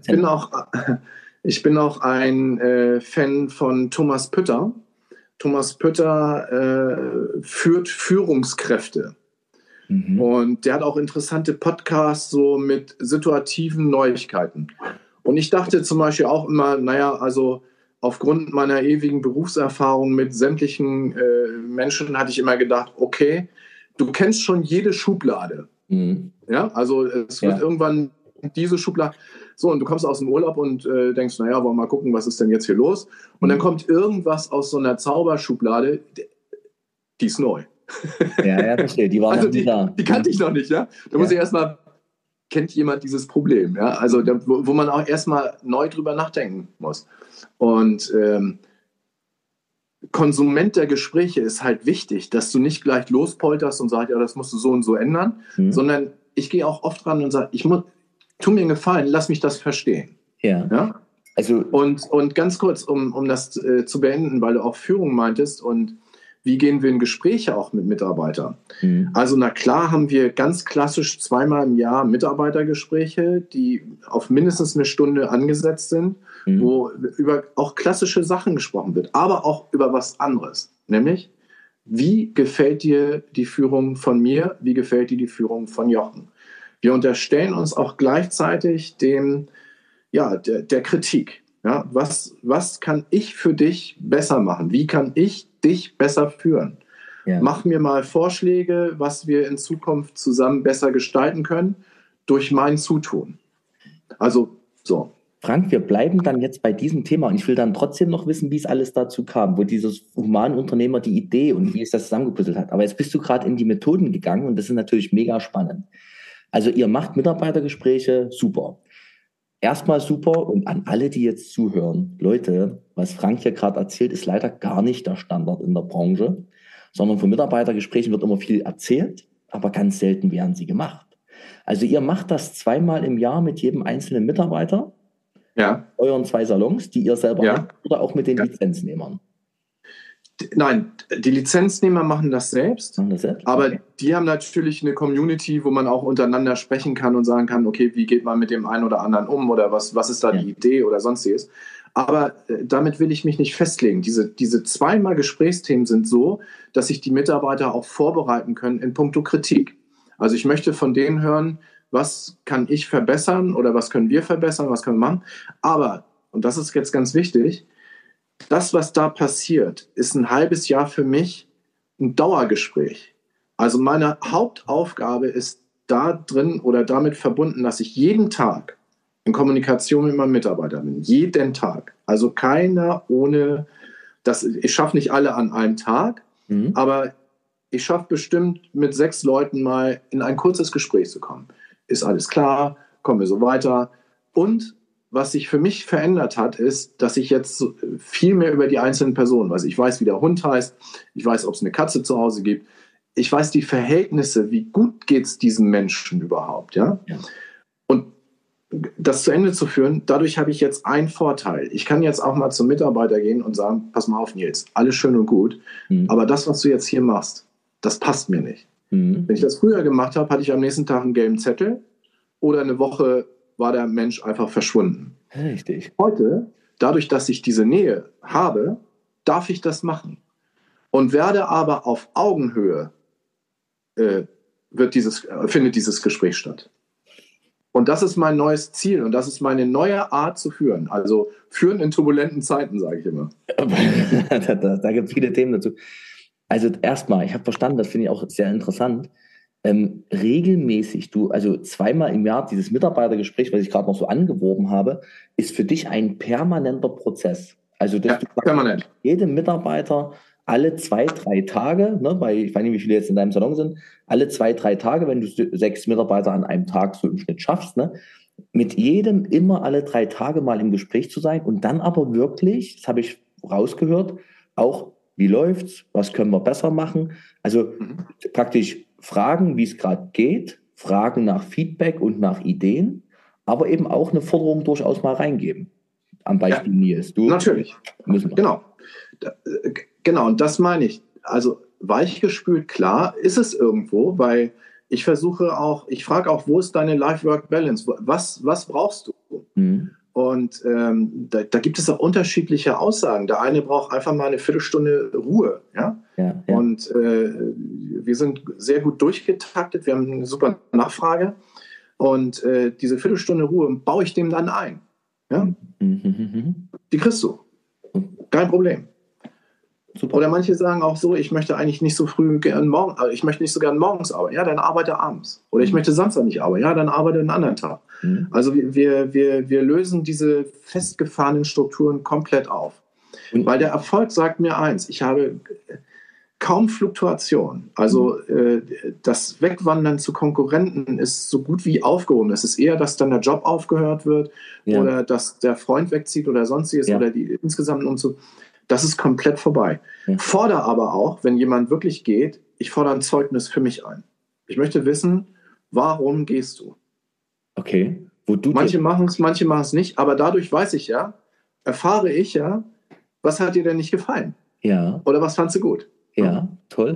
B: ich bin auch ein Fan von Thomas Pütter. Thomas Pütter führt Führungskräfte. Und der hat auch interessante Podcasts so mit situativen Neuigkeiten. Und ich dachte zum Beispiel auch immer, also aufgrund meiner ewigen Berufserfahrung mit sämtlichen Menschen hatte ich immer gedacht, okay, du kennst schon jede Schublade. Ja, also es wird irgendwann diese Schublade. So, und du kommst aus dem Urlaub und denkst, wollen wir mal gucken, was ist denn jetzt hier los? Und dann kommt irgendwas aus so einer Zauberschublade, die ist neu.
A: Ja, verstehe. Die war noch nie da.
B: Die kannte ich noch nicht, ja. Da muss ich erstmal, kennt jemand dieses Problem, ja? Also wo man auch erstmal neu drüber nachdenken muss. Und Konsument der Gespräche ist halt wichtig, dass du nicht gleich lospolterst und sagst, ja, das musst du so und so ändern, sondern ich gehe auch oft ran und sage, tu mir einen Gefallen, lass mich das verstehen. Ja? Also, und ganz kurz, um das zu beenden, weil du auch Führung meintest und wie gehen wir in Gespräche auch mit Mitarbeitern? Also na klar haben wir ganz klassisch 2-mal im Jahr Mitarbeitergespräche, die auf mindestens eine Stunde angesetzt sind, wo über auch klassische Sachen gesprochen wird, aber auch über was anderes. Nämlich, wie gefällt dir die Führung von mir? Wie gefällt dir die Führung von Jochen? Wir unterstellen uns auch gleichzeitig der Kritik. Ja, was kann ich für dich besser machen? Wie kann ich dich besser führen? Ja. Mach mir mal Vorschläge, was wir in Zukunft zusammen besser gestalten können, durch mein Zutun. Also so.
A: Frank, wir bleiben dann jetzt bei diesem Thema und ich will dann trotzdem noch wissen, wie es alles dazu kam, wo dieses Humanunternehmer die Idee und wie es das zusammengepuzzelt hat. Aber jetzt bist du gerade in die Methoden gegangen und das ist natürlich mega spannend. Also ihr macht Mitarbeitergespräche, super. Erstmal super und an alle, die jetzt zuhören, Leute, was Frank hier gerade erzählt, ist leider gar nicht der Standard in der Branche, sondern von Mitarbeitergesprächen wird immer viel erzählt, aber ganz selten werden sie gemacht. Also ihr macht das 2-mal im Jahr mit jedem einzelnen Mitarbeiter, euren 2 Salons, die ihr selber habt, oder auch mit den Lizenznehmern?
B: Nein, die Lizenznehmer machen das selbst, aber die haben natürlich eine Community, wo man auch untereinander sprechen kann und sagen kann, okay, wie geht man mit dem einen oder anderen um oder was ist da die Idee oder sonstiges. Aber damit will ich mich nicht festlegen. Diese 2-mal Gesprächsthemen sind so, dass sich die Mitarbeiter auch vorbereiten können in puncto Kritik. Also ich möchte von denen hören, was kann ich verbessern oder was können wir verbessern, was können wir machen. Aber, und das ist jetzt ganz wichtig, das, was da passiert, ist ein halbes Jahr für mich ein Dauergespräch. Also meine Hauptaufgabe ist da drin oder damit verbunden, dass ich jeden Tag in Kommunikation mit meinem Mitarbeiter bin. Jeden Tag. Also keiner ohne das. Ich schaffe nicht alle an einem Tag, aber ich schaffe bestimmt mit 6 Leuten mal in ein kurzes Gespräch zu kommen. Ist alles klar? Kommen wir so weiter? Und was sich für mich verändert hat, ist, dass ich jetzt viel mehr über die einzelnen Personen weiß. Ich weiß, wie der Hund heißt. Ich weiß, ob es eine Katze zu Hause gibt. ich weiß die Verhältnisse, wie gut geht es diesem Menschen überhaupt, ja?
A: Ja.
B: Und das zu Ende zu führen, dadurch habe ich jetzt einen Vorteil. Ich kann jetzt auch mal zum Mitarbeiter gehen und sagen, pass mal auf, Nils, alles schön und gut, aber das, was du jetzt hier machst, das passt mir nicht. Wenn ich das früher gemacht habe, hatte ich am nächsten Tag einen gelben Zettel oder eine Woche war der Mensch einfach verschwunden.
A: Richtig.
B: Heute, dadurch, dass ich diese Nähe habe, darf ich das machen und werde aber auf Augenhöhe findet dieses Gespräch statt. Und das ist mein neues Ziel und das ist meine neue Art zu führen. Also führen in turbulenten Zeiten, sage ich immer.
A: Da gibt es viele Themen dazu. Also erstmal, ich habe verstanden, das finde ich auch sehr interessant. Regelmäßig, also zweimal im Jahr dieses Mitarbeitergespräch, was ich gerade noch so angeworben habe, ist für dich ein permanenter Prozess. Also dass du
B: permanent.
A: Jedem Mitarbeiter alle 2-3 Tage, ne, ich weiß nicht, wie viele jetzt in deinem Salon sind, alle 2-3 Tage, wenn du 6 Mitarbeiter an einem Tag so im Schnitt schaffst, ne, mit jedem immer alle 3 Tage mal im Gespräch zu sein und dann aber wirklich, das habe ich rausgehört, auch wie läuft's, was können wir besser machen, also praktisch fragen, wie es gerade geht, fragen nach Feedback und nach Ideen, aber eben auch eine Forderung durchaus mal reingeben. Am Beispiel Nils.
B: Natürlich. Genau, und das meine ich. Also weichgespült, klar, ist es irgendwo, weil ich frage auch, wo ist deine Life-Work-Balance? Was brauchst du? Und da gibt es auch unterschiedliche Aussagen. Der eine braucht einfach mal eine Viertelstunde Ruhe. Ja? Und wir sind sehr gut durchgetaktet, wir haben eine super Nachfrage. Und diese Viertelstunde Ruhe baue ich dem dann ein. Ja? Die kriegst du. Kein Problem. Super. Oder manche sagen auch so, ich möchte eigentlich nicht so früh ich möchte nicht so gern morgens arbeiten. Ja, dann arbeite abends. Oder ich möchte Samstag nicht arbeiten. Ja, dann arbeite einen anderen Tag. Also wir lösen diese festgefahrenen Strukturen komplett auf. Weil der Erfolg sagt mir eins, ich habe kaum Fluktuation. Also das Wegwandern zu Konkurrenten ist so gut wie aufgehoben. Es ist eher, dass dann der Job aufgehört wird oder dass der Freund wegzieht oder sonstiges oder die insgesamt Umzug. Das ist komplett vorbei. Fordere aber auch, wenn jemand wirklich geht, ich fordere ein Zeugnis für mich ein. Ich möchte wissen, warum gehst du?
A: Okay.
B: Manche machen es nicht, aber dadurch erfahre ich was hat dir denn nicht gefallen?
A: Ja.
B: Oder was fandst du gut?
A: Ja, toll.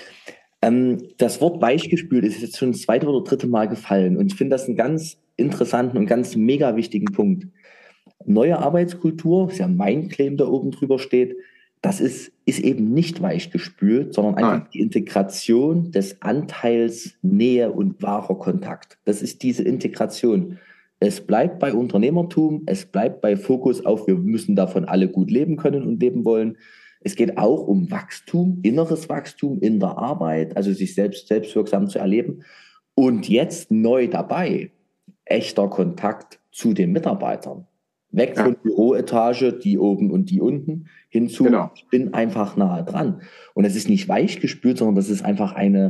A: Das Wort weichgespült ist jetzt schon das 2. oder 3. Mal gefallen und ich finde das einen ganz interessanten und ganz mega wichtigen Punkt. Neue Arbeitskultur, ist ja mein Claim, der oben drüber steht, das ist eben nicht weichgespült, sondern einfach die Integration des Anteils Nähe und wahrer Kontakt. Das ist diese Integration. Es bleibt bei Unternehmertum, es bleibt bei Fokus auf, wir müssen davon alle gut leben können und leben wollen. Es geht auch um Wachstum, inneres Wachstum in der Arbeit, also sich selbstwirksam zu erleben. Und jetzt neu dabei, echter Kontakt zu den Mitarbeitern. Weg von Büroetage, die oben und die unten, hinzu, ich bin einfach nahe dran. Und es ist nicht weichgespült, sondern das ist einfach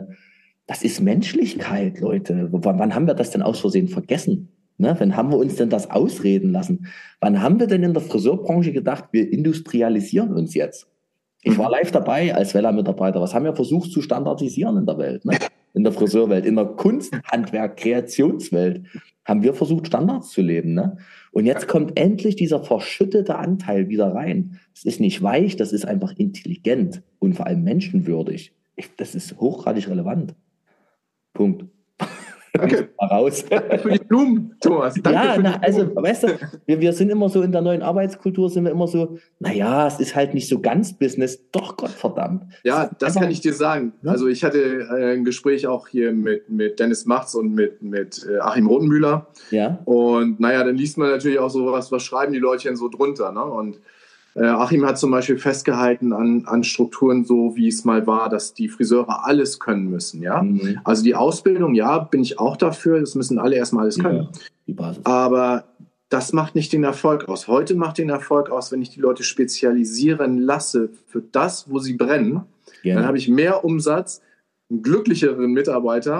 A: das ist Menschlichkeit, Leute. Wann haben wir das denn aus Versehen vergessen? Ne? Wann haben wir uns denn das ausreden lassen? Wann haben wir denn in der Friseurbranche gedacht, wir industrialisieren uns jetzt? Ich war live dabei als Wella-Mitarbeiter. Was haben wir versucht zu standardisieren in der Welt? Ne? In der Friseurwelt, in der Kunsthandwerk, Kreationswelt haben wir versucht, Standards zu leben. Ne? Und jetzt kommt endlich dieser verschüttete Anteil wieder rein. Das ist nicht weich, das ist einfach intelligent und vor allem menschenwürdig. Das ist hochgradig relevant. Punkt.
B: Danke.
A: Raus.
B: Danke für die Blumen, Thomas. Danke
A: weißt du, wir sind immer so in der neuen Arbeitskultur, sind wir immer so, naja, es ist halt nicht so ganz Business. Doch, Gottverdammt.
B: Ja, das kann ich dir sagen. Ja? Also ich hatte ein Gespräch auch hier mit Dennis Machts und mit Achim Rotenmüller.
A: Ja.
B: Und dann liest man natürlich auch so was schreiben die Leute so drunter. Ne? Und Achim hat zum Beispiel festgehalten an Strukturen, so wie es mal war, dass die Friseure alles können müssen. Ja? Also die Ausbildung, bin ich auch dafür, das müssen alle erstmal alles können.
A: Die Basis.
B: Aber das macht nicht den Erfolg aus. Heute macht den Erfolg aus, wenn ich die Leute spezialisieren lasse für das, wo sie brennen. Dann habe ich mehr Umsatz, einen glücklicheren Mitarbeiter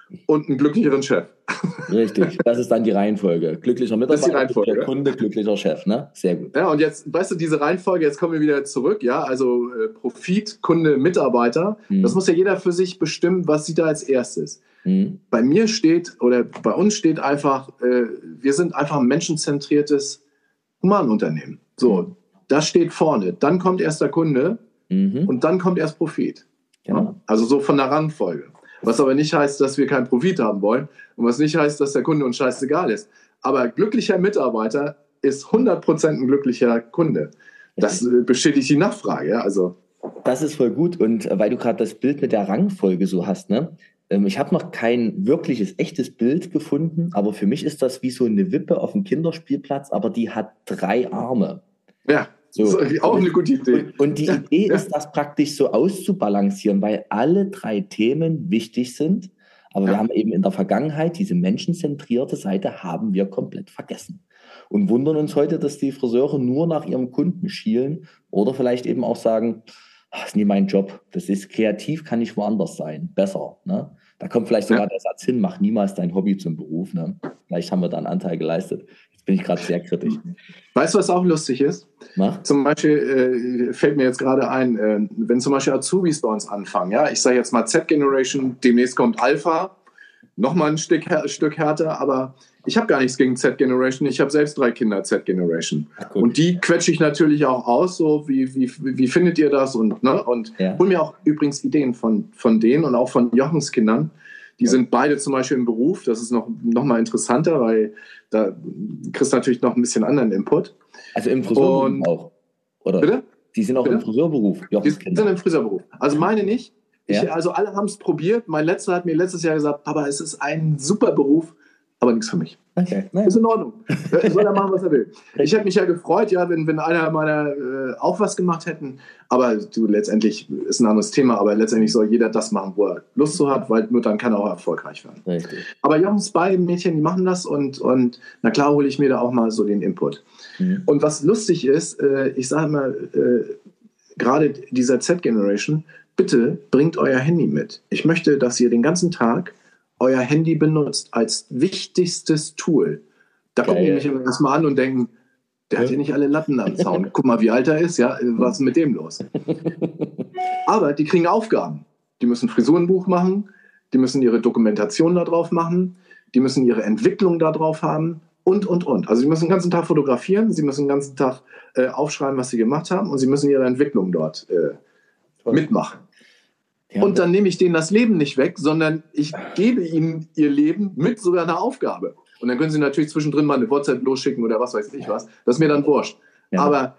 B: und einen glücklicheren Chef.
A: Richtig, das ist dann die Reihenfolge. Glücklicher Mitarbeiter, glücklicher Kunde, glücklicher Chef, ne? Sehr gut.
B: Ja, und jetzt, weißt du, diese Reihenfolge, jetzt kommen wir wieder zurück, ja, also Profit, Kunde, Mitarbeiter, das muss ja jeder für sich bestimmen, was sieht er als erstes. Bei mir steht, oder bei uns steht einfach, wir sind einfach ein menschenzentriertes Humanunternehmen. So, das steht vorne. Dann kommt erst der Kunde und dann kommt erst Profit.
A: Genau.
B: Ja? Also so von der Rangfolge. Was aber nicht heißt, dass wir keinen Profit haben wollen und was nicht heißt, dass der Kunde uns scheißegal ist. Aber glücklicher Mitarbeiter ist 100% ein glücklicher Kunde. Das bestätigt die Nachfrage. Ja? Also.
A: Das ist voll gut. Und weil du gerade das Bild mit der Rangfolge so hast, ne? Ich habe noch kein wirkliches, echtes Bild gefunden, aber für mich ist das wie so eine Wippe auf dem Kinderspielplatz, aber die hat 3 Arme.
B: Ja, so. Das ist auch eine gute Idee.
A: Und die Idee ist, das praktisch so auszubalancieren, weil alle 3 Themen wichtig sind, aber wir haben eben in der Vergangenheit diese menschenzentrierte Seite haben wir komplett vergessen. Und wundern uns heute, dass die Friseure nur nach ihrem Kunden schielen oder vielleicht eben auch sagen, das ist nie mein Job, das ist kreativ, kann ich woanders sein, besser. Ne? Da kommt vielleicht sogar der Satz hin, mach niemals dein Hobby zum Beruf. Ne? Vielleicht haben wir da einen Anteil geleistet. Jetzt bin ich gerade sehr kritisch.
B: Weißt du, was auch lustig ist?
A: Mach.
B: Zum Beispiel fällt mir jetzt gerade ein, wenn zum Beispiel Azubis bei uns anfangen, ja, ich sage jetzt mal Z-Generation, demnächst kommt Alpha, nochmal ein Stück härter, aber ich habe gar nichts gegen Z-Generation, ich habe selbst 3 Kinder Z-Generation. Und die quetsche ich natürlich auch aus, so wie findet ihr das? Und hol mir auch übrigens Ideen von denen und auch von Jochens Kindern. Die sind beide zum Beispiel im Beruf, das ist noch mal interessanter, weil da kriegst du natürlich noch ein bisschen anderen Input.
A: Also im Friseurberuf auch, oder?
B: Bitte?
A: Die sind auch im Friseurberuf.
B: Die sind im Friseurberuf. Also meine nicht. Also alle haben es probiert. Mein Letzter hat mir letztes Jahr gesagt, Papa, es ist ein super Beruf, aber nichts für mich.
A: Okay.
B: Ist in Ordnung. Soll er machen, was er will. Ich hätte mich ja gefreut, ja, wenn einer meiner auch was gemacht hätten. Aber du, letztendlich ist ein anderes Thema, aber letztendlich soll jeder das machen, wo er Lust zu hat, weil nur dann kann er auch erfolgreich werden.
A: Richtig.
B: Aber Jochens beide Mädchen, die machen das und na klar hole ich mir da auch mal so den Input. Und was lustig ist, ich sage mal, gerade dieser Z-Generation, bitte bringt euer Handy mit. Ich möchte, dass ihr den ganzen Tag euer Handy benutzt als wichtigstes Tool. Da gucken die mich immer erstmal an und denken, der hat ja nicht alle Latten am Zaun. Guck mal, wie alt er ist, ja, was ist mit dem los? Aber die kriegen Aufgaben. Die müssen Frisurenbuch machen, die müssen ihre Dokumentation da drauf machen, die müssen ihre Entwicklung da drauf haben und. Also sie müssen den ganzen Tag fotografieren, sie müssen den ganzen Tag aufschreiben, was sie gemacht haben und sie müssen ihre Entwicklung dort mitmachen. Ja, und dann nehme ich denen das Leben nicht weg, sondern ich gebe ihnen ihr Leben mit sogar einer Aufgabe. Und dann können sie natürlich zwischendrin mal eine WhatsApp losschicken oder was weiß ich was. Das ist mir dann wurscht. Ja.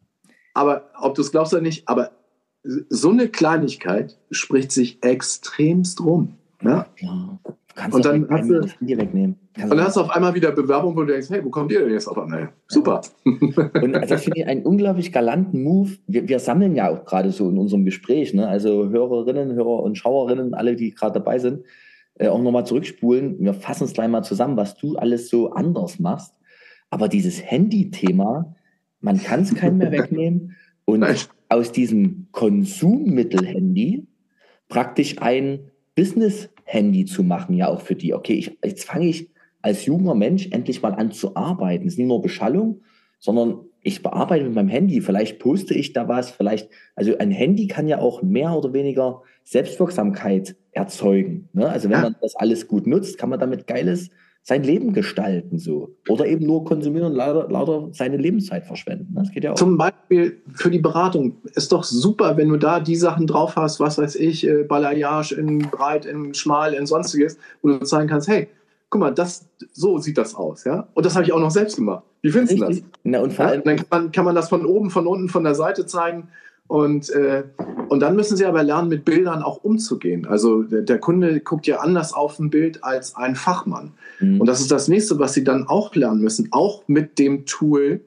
B: Aber ob du es glaubst oder nicht, aber so eine Kleinigkeit spricht sich extremst rum. Ja?
A: Ja. Kannst
B: und dann hast du
A: das Handy wegnehmen.
B: Und dann hast du auf einmal wieder Bewerbung, wo du denkst, hey, wo kommt ihr denn jetzt auf einmal? Super.
A: Und das finde ich einen unglaublich galanten Move. Wir sammeln ja auch gerade so in unserem Gespräch, ne? Also Hörerinnen, Hörer und Schauerinnen, alle, die gerade dabei sind, auch nochmal zurückspulen. Wir fassen es gleich mal zusammen, was du alles so anders machst. Aber dieses Handy-Thema, man kann es keinem mehr wegnehmen. Und aus diesem Konsummittel-Handy praktisch ein Business-Handy zu machen, ja auch für die. Okay, jetzt fange ich als junger Mensch endlich mal an zu arbeiten. Es ist nicht nur Beschallung, sondern ich bearbeite mit meinem Handy. Vielleicht poste ich da was, also ein Handy kann ja auch mehr oder weniger Selbstwirksamkeit erzeugen. Ne? Also wenn man das alles gut nutzt, kann man damit sein Leben gestalten so. Oder eben nur konsumieren und lauter seine Lebenszeit verschwenden. Das geht ja auch.
B: Zum Beispiel für die Beratung ist doch super, wenn du da die Sachen drauf hast, was weiß ich, Balayage in breit, in schmal, in sonstiges, wo du zeigen kannst, hey, guck mal, so sieht das aus. Ja? Und das habe ich auch noch selbst gemacht. Wie findest du das?
A: Na, und vor allem,
B: dann kann man das von oben, von unten, von der Seite zeigen. Und dann müssen sie aber lernen, mit Bildern auch umzugehen. Also der Kunde guckt ja anders auf ein Bild als ein Fachmann. Und das ist das Nächste, was sie dann auch lernen müssen, auch mit dem Tool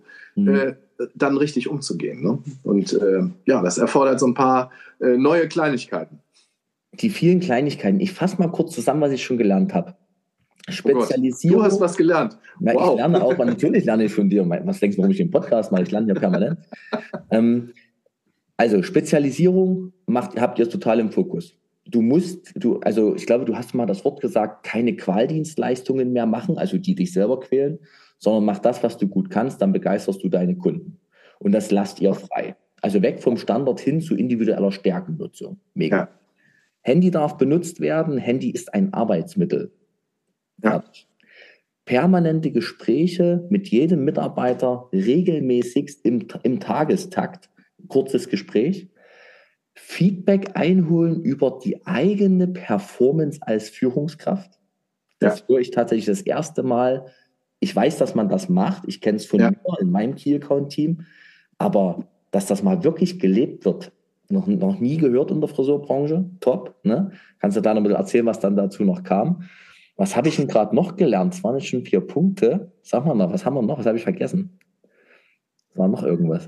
B: dann richtig umzugehen. Ne? Und das erfordert so ein paar neue Kleinigkeiten.
A: Die vielen Kleinigkeiten. Ich fasse mal kurz zusammen, was ich schon gelernt habe. Spezialisierung.
B: Du hast was gelernt.
A: Na, wow. Ich lerne auch, natürlich lerne ich von dir. Was denkst du, warum ich den Podcast mache? Ich lerne ja permanent. Also Spezialisierung habt ihr total im Fokus. also ich glaube, du hast mal das Wort gesagt, keine Qualdienstleistungen mehr machen, also die dich selber quälen, sondern mach das, was du gut kannst, dann begeisterst du deine Kunden. Und das lasst ihr frei. Also weg vom Standard hin zu individueller Stärkennutzung. Mega.
B: Ja.
A: Handy darf benutzt werden, Handy ist ein Arbeitsmittel.
B: Ja.
A: Permanente Gespräche mit jedem Mitarbeiter, regelmäßigst im Tagestakt, kurzes Gespräch. Feedback einholen über die eigene Performance als Führungskraft. Das höre ich tatsächlich das erste Mal. Ich weiß, dass man das macht. Ich kenne es von mir in meinem Key-Account-Team. Aber dass das mal wirklich gelebt wird, noch nie gehört in der Friseurbranche. Top. Ne? Kannst du da noch ein bisschen erzählen, was dann dazu noch kam? Was habe ich denn gerade noch gelernt? Es waren jetzt schon 4 Punkte. Sag mal noch, was haben wir noch? Was habe ich vergessen? Es war noch irgendwas.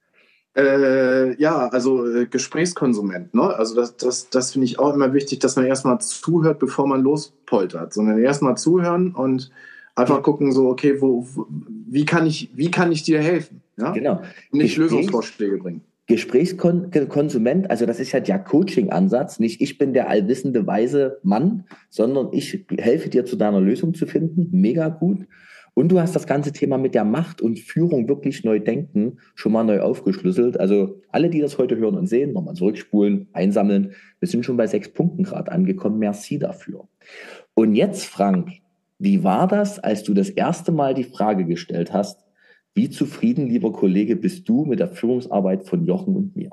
B: Gesprächskonsument. Ne? Also das finde ich auch immer wichtig, dass man erstmal zuhört, bevor man lospoltert. Sondern erstmal zuhören und einfach gucken, so, okay, wie kann ich dir helfen? Ja?
A: Genau.
B: Nicht Lösungsvorschläge bringen.
A: Gesprächskonsument, also das ist ja der Coaching-Ansatz, nicht ich bin der allwissende, weise Mann, sondern ich helfe dir zu deiner Lösung zu finden, mega gut. Und du hast das ganze Thema mit der Macht und Führung wirklich neu denken, schon mal neu aufgeschlüsselt. Also alle, die das heute hören und sehen, nochmal zurückspulen, einsammeln. Wir sind schon bei 6 Punkten gerade angekommen. Merci dafür. Und jetzt, Frank, wie war das, als du das erste Mal die Frage gestellt hast, wie zufrieden, lieber Kollege, bist du mit der Führungsarbeit von Jochen und mir?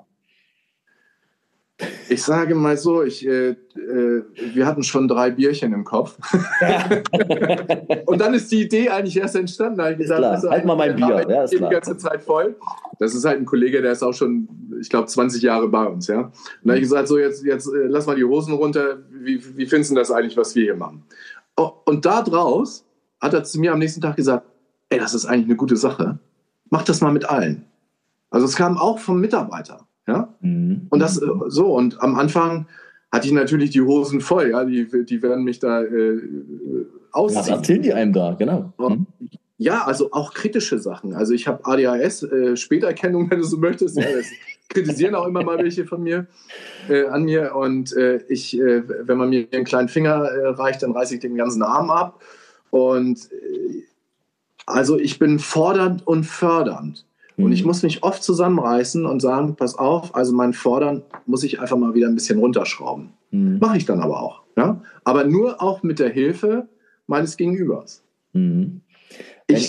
B: Ich sage mal so, wir hatten schon 3 Bierchen im Kopf. Und dann ist die Idee eigentlich erst entstanden. Da habe ich gesagt, also
A: halt mal mein Bier.
B: Ja, ist die ganze Zeit voll. Das ist halt ein Kollege, der ist auch schon, ich glaube, 20 Jahre bei uns. Ja? Und da habe ich gesagt, so jetzt lass mal die Hosen runter. Wie findest du das eigentlich, was wir hier machen? Oh, und da draus hat er zu mir am nächsten Tag gesagt, ey, das ist eigentlich eine gute Sache. Mach das mal mit allen. Also es kam auch vom Mitarbeiter. Ja? Und das so, und am Anfang hatte ich natürlich die Hosen voll, ja, die werden mich da ausziehen.
A: Was erzählen die einem da, genau.
B: Ja, also auch kritische Sachen. Also ich habe ADHS, Späterkennung, wenn du so möchtest. Ja, das kritisieren auch immer mal welche von mir, an mir. Und wenn man mir einen kleinen Finger reicht, dann reiße ich den ganzen Arm ab. Und also ich bin fordernd und fördernd. Und ich muss mich oft zusammenreißen und sagen, pass auf, also mein Fordern muss ich einfach mal wieder ein bisschen runterschrauben. Mache ich dann aber auch. Ja? Aber nur auch mit der Hilfe meines Gegenübers. Ich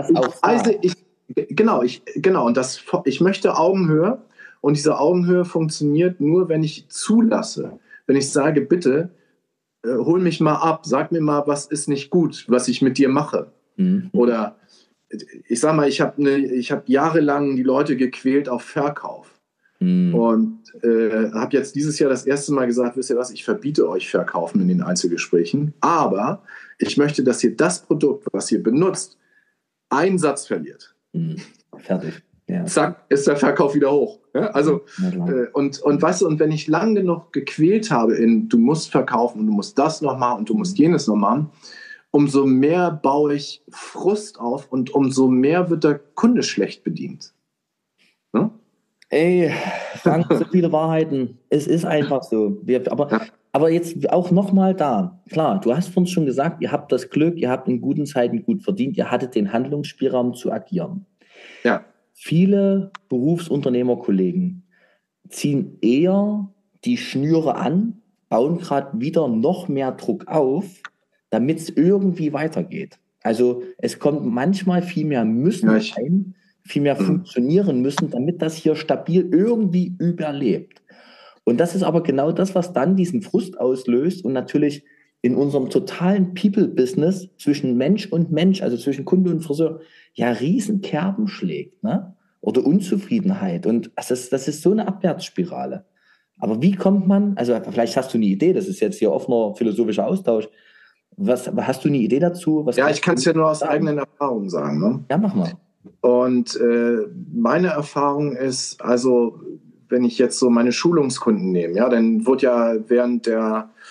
B: möchte Augenhöhe, und diese Augenhöhe funktioniert nur, wenn ich zulasse. Wenn ich sage, bitte, hol mich mal ab, sag mir mal, was ist nicht gut, was ich mit dir mache. Oder ich sag mal, ich hab jahrelang die Leute gequält auf Verkauf. Und habe jetzt dieses Jahr das erste Mal gesagt, wisst ihr was, ich verbiete euch Verkaufen in den Einzelgesprächen, aber ich möchte, dass ihr das Produkt, was ihr benutzt, einen Satz verliert.
A: Fertig. Ja.
B: Zack, ist der Verkauf wieder hoch. Ja, also, und weißt du, und wenn ich lang genug gequält habe du musst verkaufen und du musst das noch machen und du musst jenes noch machen, umso mehr baue ich Frust auf und umso mehr wird der Kunde schlecht bedient. Ne?
A: Ey, Frank, so viele Wahrheiten. Es ist einfach so. Aber jetzt auch nochmal da. Klar, du hast vorhin schon gesagt, ihr habt das Glück, ihr habt in guten Zeiten gut verdient, ihr hattet den Handlungsspielraum zu agieren.
B: Ja.
A: Viele Berufsunternehmerkollegen ziehen eher die Schnüre an, bauen gerade wieder noch mehr Druck auf, damit es irgendwie weitergeht. Also es kommt manchmal viel mehr müssen rein, viel mehr funktionieren müssen, damit das hier stabil irgendwie überlebt. Und das ist aber genau das, was dann diesen Frust auslöst und natürlich in unserem totalen People-Business zwischen Mensch und Mensch, also zwischen Kunde und Friseur, ja riesen Kerben schlägt, ne? Oder Unzufriedenheit. Und das ist so eine Abwärtsspirale. Aber wie kommt man, also vielleicht hast du eine Idee, das ist jetzt hier offener philosophischer Austausch, hast du eine Idee dazu?
B: Ich kann es ja nur aus eigenen Erfahrungen sagen. Ne?
A: Ja, mach mal.
B: Und meine Erfahrung ist, also wenn ich jetzt so meine Schulungskunden nehme, ja, dann wurde ja während der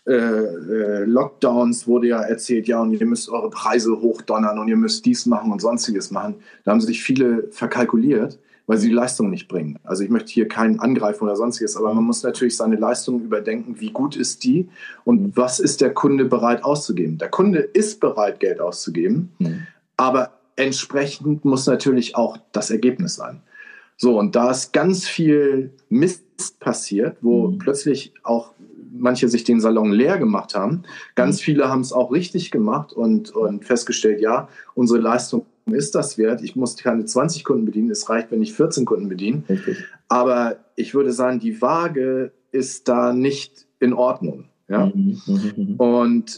B: Lockdowns wurde ja erzählt, ja, und ihr müsst eure Preise hochdonnern und ihr müsst dies machen und sonstiges machen. Da haben sich viele verkalkuliert, weil sie die Leistung nicht bringen. Also ich möchte hier keinen angreifen oder sonstiges, aber man muss natürlich seine Leistung überdenken, wie gut ist die und was ist der Kunde bereit auszugeben. Der Kunde ist bereit, Geld auszugeben, aber entsprechend muss natürlich auch das Ergebnis sein. So, und da ist ganz viel Mist passiert, wo plötzlich auch manche sich den Salon leer gemacht haben. Ganz viele haben es auch richtig gemacht und festgestellt, ja, unsere Leistung ist das wert. Ich muss keine 20 Kunden bedienen, es reicht, wenn ich 14 Kunden bediene. Richtig. Aber ich würde sagen, die Waage ist da nicht in Ordnung. Ja? Und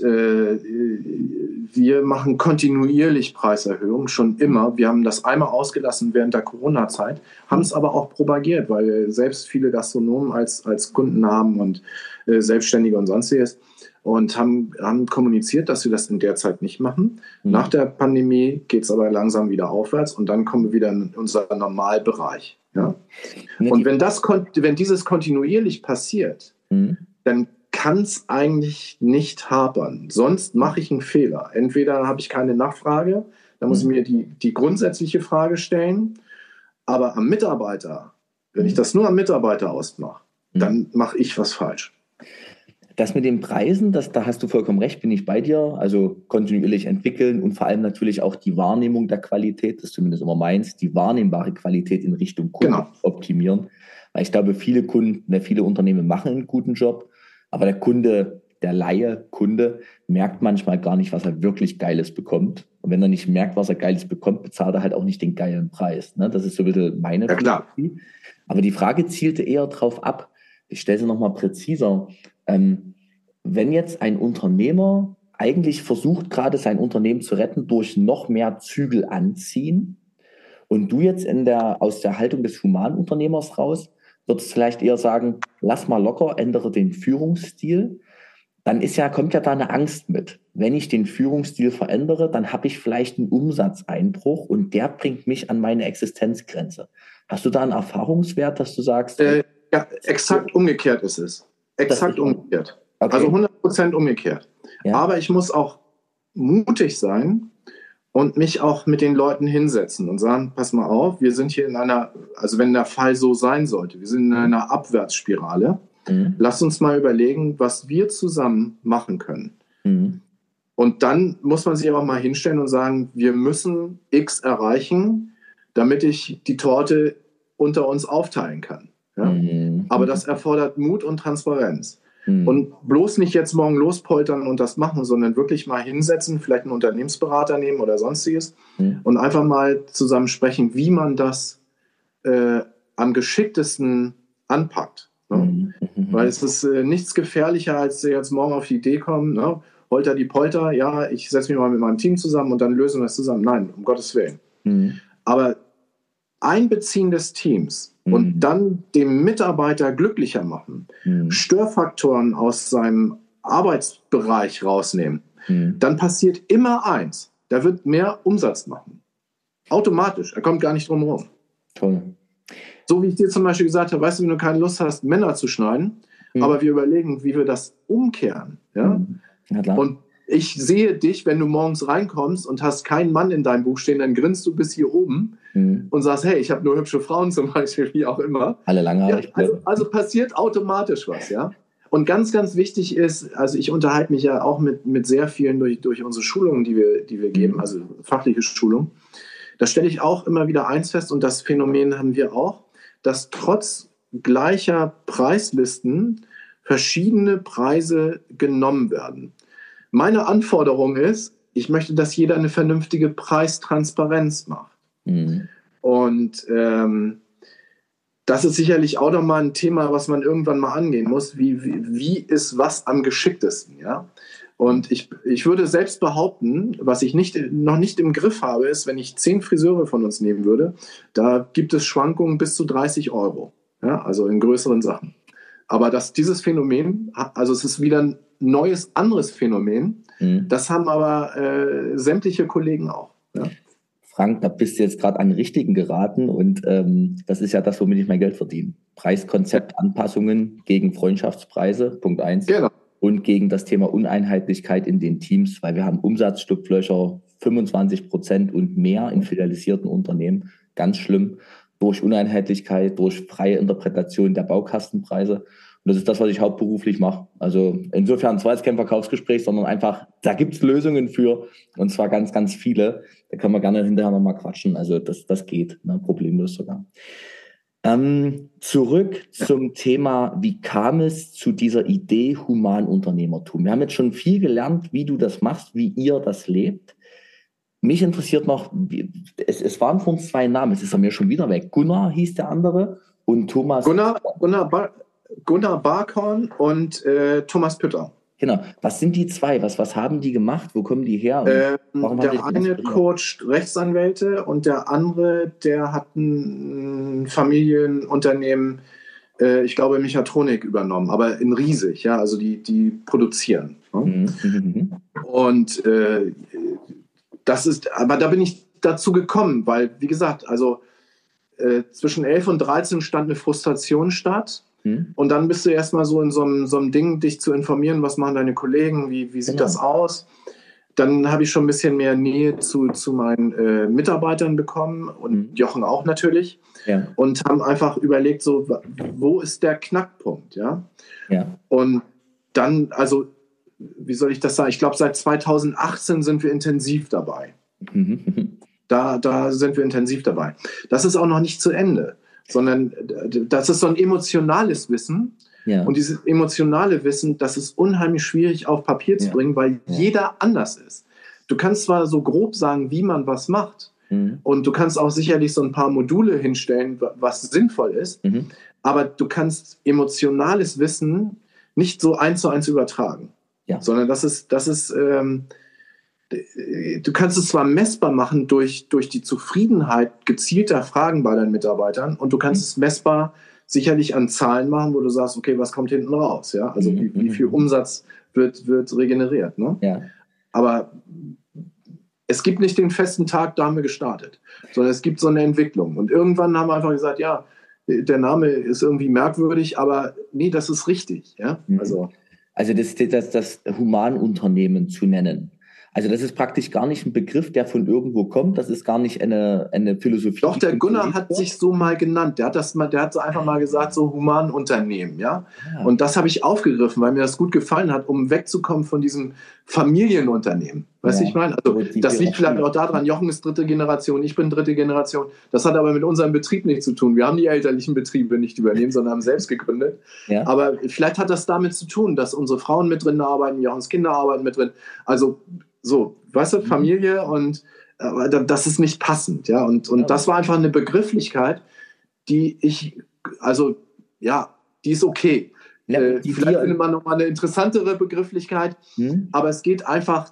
B: wir machen kontinuierlich Preiserhöhungen, schon immer. Wir haben das einmal ausgelassen während der Corona-Zeit, haben es aber auch propagiert, weil wir selbst viele Gastronomen als Kunden haben und Selbstständige und sonstiges und haben kommuniziert, dass wir das in der Zeit nicht machen. Nach der Pandemie geht es aber langsam wieder aufwärts und dann kommen wir wieder in unseren Normalbereich. Ja? Und wenn dieses kontinuierlich passiert, dann kann es eigentlich nicht hapern. Sonst mache ich einen Fehler. Entweder habe ich keine Nachfrage, dann muss ich mir die grundsätzliche Frage stellen, aber am Mitarbeiter, wenn ich das nur am Mitarbeiter ausmache, dann mache ich was falsch.
A: Das mit den Preisen, da hast du vollkommen recht, bin ich bei dir. Also kontinuierlich entwickeln und vor allem natürlich auch die Wahrnehmung der Qualität, das ist zumindest immer meins, die wahrnehmbare Qualität in Richtung Kunden optimieren. Weil ich glaube, viele Unternehmen machen einen guten Job, aber der Kunde, der Laie-Kunde, merkt manchmal gar nicht, was er wirklich Geiles bekommt. Und wenn er nicht merkt, was er Geiles bekommt, bezahlt er halt auch nicht den geilen Preis. Ne? Das ist so ein bisschen meine Philosophie. Aber die Frage zielte eher darauf ab, ich stelle sie nochmal präziser, wenn jetzt ein Unternehmer eigentlich versucht, gerade sein Unternehmen zu retten durch noch mehr Zügel anziehen und du jetzt aus der Haltung des Humanunternehmers raus, würdest du vielleicht eher sagen, lass mal locker, ändere den Führungsstil, dann kommt ja da eine Angst mit. Wenn ich den Führungsstil verändere, dann habe ich vielleicht einen Umsatzeinbruch und der bringt mich an meine Existenzgrenze. Hast du da einen Erfahrungswert, dass du sagst?
B: Ja, exakt umgekehrt ist es. Exakt umgekehrt. Okay. Also 100% umgekehrt. Ja. Aber ich muss auch mutig sein und mich auch mit den Leuten hinsetzen und sagen, pass mal auf, wir sind hier also wenn der Fall so sein sollte, wir sind in einer Abwärtsspirale. Lass uns mal überlegen, was wir zusammen machen können. Und dann muss man sich aber mal hinstellen und sagen, wir müssen X erreichen, damit ich die Torte unter uns aufteilen kann. Ja? Aber das erfordert Mut und Transparenz. Und bloß nicht jetzt morgen lospoltern und das machen, sondern wirklich mal hinsetzen, vielleicht einen Unternehmensberater nehmen oder sonstiges und einfach mal zusammen sprechen, wie man das am geschicktesten anpackt. Ne? Weil es ist nichts gefährlicher, als jetzt morgen auf die Idee kommen, ne? Holter die Polter, ja, ich setze mich mal mit meinem Team zusammen und dann lösen wir das zusammen. Nein, um Gottes Willen. Aber Einbeziehen des Teams und dann dem Mitarbeiter glücklicher machen, Störfaktoren aus seinem Arbeitsbereich rausnehmen, dann passiert immer eins, der wird mehr Umsatz machen. Automatisch, er kommt gar nicht drum herum.
A: Toll.
B: So wie ich dir zum Beispiel gesagt habe, weißt du, wenn du keine Lust hast, Männer zu schneiden, aber wir überlegen, wie wir das umkehren. Ja? Und ich sehe dich, wenn du morgens reinkommst und hast keinen Mann in deinem Buch stehen, dann grinst du bis hier oben und sagst, hey, ich habe nur hübsche Frauen zum Beispiel, wie auch immer.
A: Alle langhaarig.
B: Ja, also passiert automatisch was, ja. Und ganz, ganz wichtig ist, also ich unterhalte mich ja auch mit sehr vielen durch unsere Schulungen, die wir geben, also fachliche Schulungen. Da stelle ich auch immer wieder eins fest, und das Phänomen haben wir auch, dass trotz gleicher Preislisten verschiedene Preise genommen werden. Meine Anforderung ist, ich möchte, dass jeder eine vernünftige Preistransparenz macht. Und das ist sicherlich auch nochmal ein Thema, was man irgendwann mal angehen muss. Wie ist was am geschicktesten? Ja? Und ich würde selbst behaupten, was ich noch nicht im Griff habe, ist, wenn ich 10 Friseure von uns nehmen würde, da gibt es Schwankungen bis zu 30 €. Ja? Also in größeren Sachen. Aber dieses Phänomen, also es ist wieder ein neues, anderes Phänomen, das haben aber sämtliche Kollegen auch. Ja?
A: Frank, da bist du jetzt gerade an den Richtigen geraten und das ist ja das, womit ich mein Geld verdiene. Preiskonzeptanpassungen gegen Freundschaftspreise, Punkt 1.
B: Genau.
A: und gegen das Thema Uneinheitlichkeit in den Teams, weil wir haben Umsatzstücklöcher 25% und mehr in filialisierten Unternehmen, ganz schlimm, durch Uneinheitlichkeit, durch freie Interpretation der Baukastenpreise. Und das ist das, was ich hauptberuflich mache. Also insofern zwar jetzt kein Verkaufsgespräch, sondern einfach, da gibt es Lösungen für, und zwar ganz, ganz viele. Da können wir gerne hinterher nochmal quatschen. Also das geht, ne, problemlos sogar. Zurück zum Thema, wie kam es zu dieser Idee Humanunternehmertum? Wir haben jetzt schon viel gelernt, wie du das machst, wie ihr das lebt. Mich interessiert noch, es waren von uns 2 Namen, es ist er mir schon wieder weg. Gunnar hieß der andere und Thomas.
B: Gunnar Barkhorn und Thomas Pütter.
A: Genau. Was sind die 2? Was haben die gemacht? Wo kommen die her?
B: Der eine coacht Rechtsanwälte und der andere, der hat ein Familienunternehmen, ich glaube Mechatronik übernommen, aber in riesig, ja, also die produzieren. Ne? Und das ist, aber da bin ich dazu gekommen, weil, wie gesagt, also zwischen 11 und 13 stand eine Frustration statt. Und dann bist du erstmal so in so einem Ding, dich zu informieren, was machen deine Kollegen, wie sieht das aus? Dann habe ich schon ein bisschen mehr Nähe zu meinen Mitarbeitern bekommen und Jochen auch natürlich. Ja. Und haben einfach überlegt, so, wo ist der Knackpunkt? Ja? Und dann, also, wie soll ich das sagen? Ich glaube, seit 2018 sind wir intensiv dabei. Da sind wir intensiv dabei. Das ist auch noch nicht zu Ende, sondern das ist so ein emotionales Wissen. Ja. Und dieses emotionale Wissen, das ist unheimlich schwierig auf Papier zu bringen, weil jeder anders ist. Du kannst zwar so grob sagen, wie man was macht, und du kannst auch sicherlich so ein paar Module hinstellen, was sinnvoll ist, aber du kannst emotionales Wissen nicht so 1:1 übertragen, sondern das ist du kannst es zwar messbar machen durch die Zufriedenheit gezielter Fragen bei deinen Mitarbeitern und du kannst es messbar sicherlich an Zahlen machen, wo du sagst, okay, was kommt hinten raus? Ja? Also wie viel Umsatz wird regeneriert. Ne? Ja. Aber es gibt nicht den festen Tag, da haben wir gestartet, sondern es gibt so eine Entwicklung. Und irgendwann haben wir einfach gesagt, ja, der Name ist irgendwie merkwürdig, aber nee, das ist richtig. Ja? Also
A: das Humanunternehmen zu nennen. Also das ist praktisch gar nicht ein Begriff, der von irgendwo kommt. Das ist gar nicht eine Philosophie.
B: Doch, der Gunnar hat sich so mal genannt. Der hat so einfach mal gesagt, so Humanunternehmen. Ja? Und das habe ich aufgegriffen, weil mir das gut gefallen hat, um wegzukommen von diesem Familienunternehmen. Weißt du, ich meine? Also das liegt vielleicht auch daran, Jochen ist 3. Generation, ich bin 3. Generation. Das hat aber mit unserem Betrieb nichts zu tun. Wir haben die elterlichen Betriebe nicht übernehmen, sondern haben selbst gegründet. Ja. Aber vielleicht hat das damit zu tun, dass unsere Frauen mit drin arbeiten, Jochens Kinder arbeiten mit drin. Also so, weißt du, Familie und das ist nicht passend, ja. Und das war einfach eine Begrifflichkeit, die die ist okay. Ja, vielleicht findet man nochmal eine interessantere Begrifflichkeit, aber es geht einfach,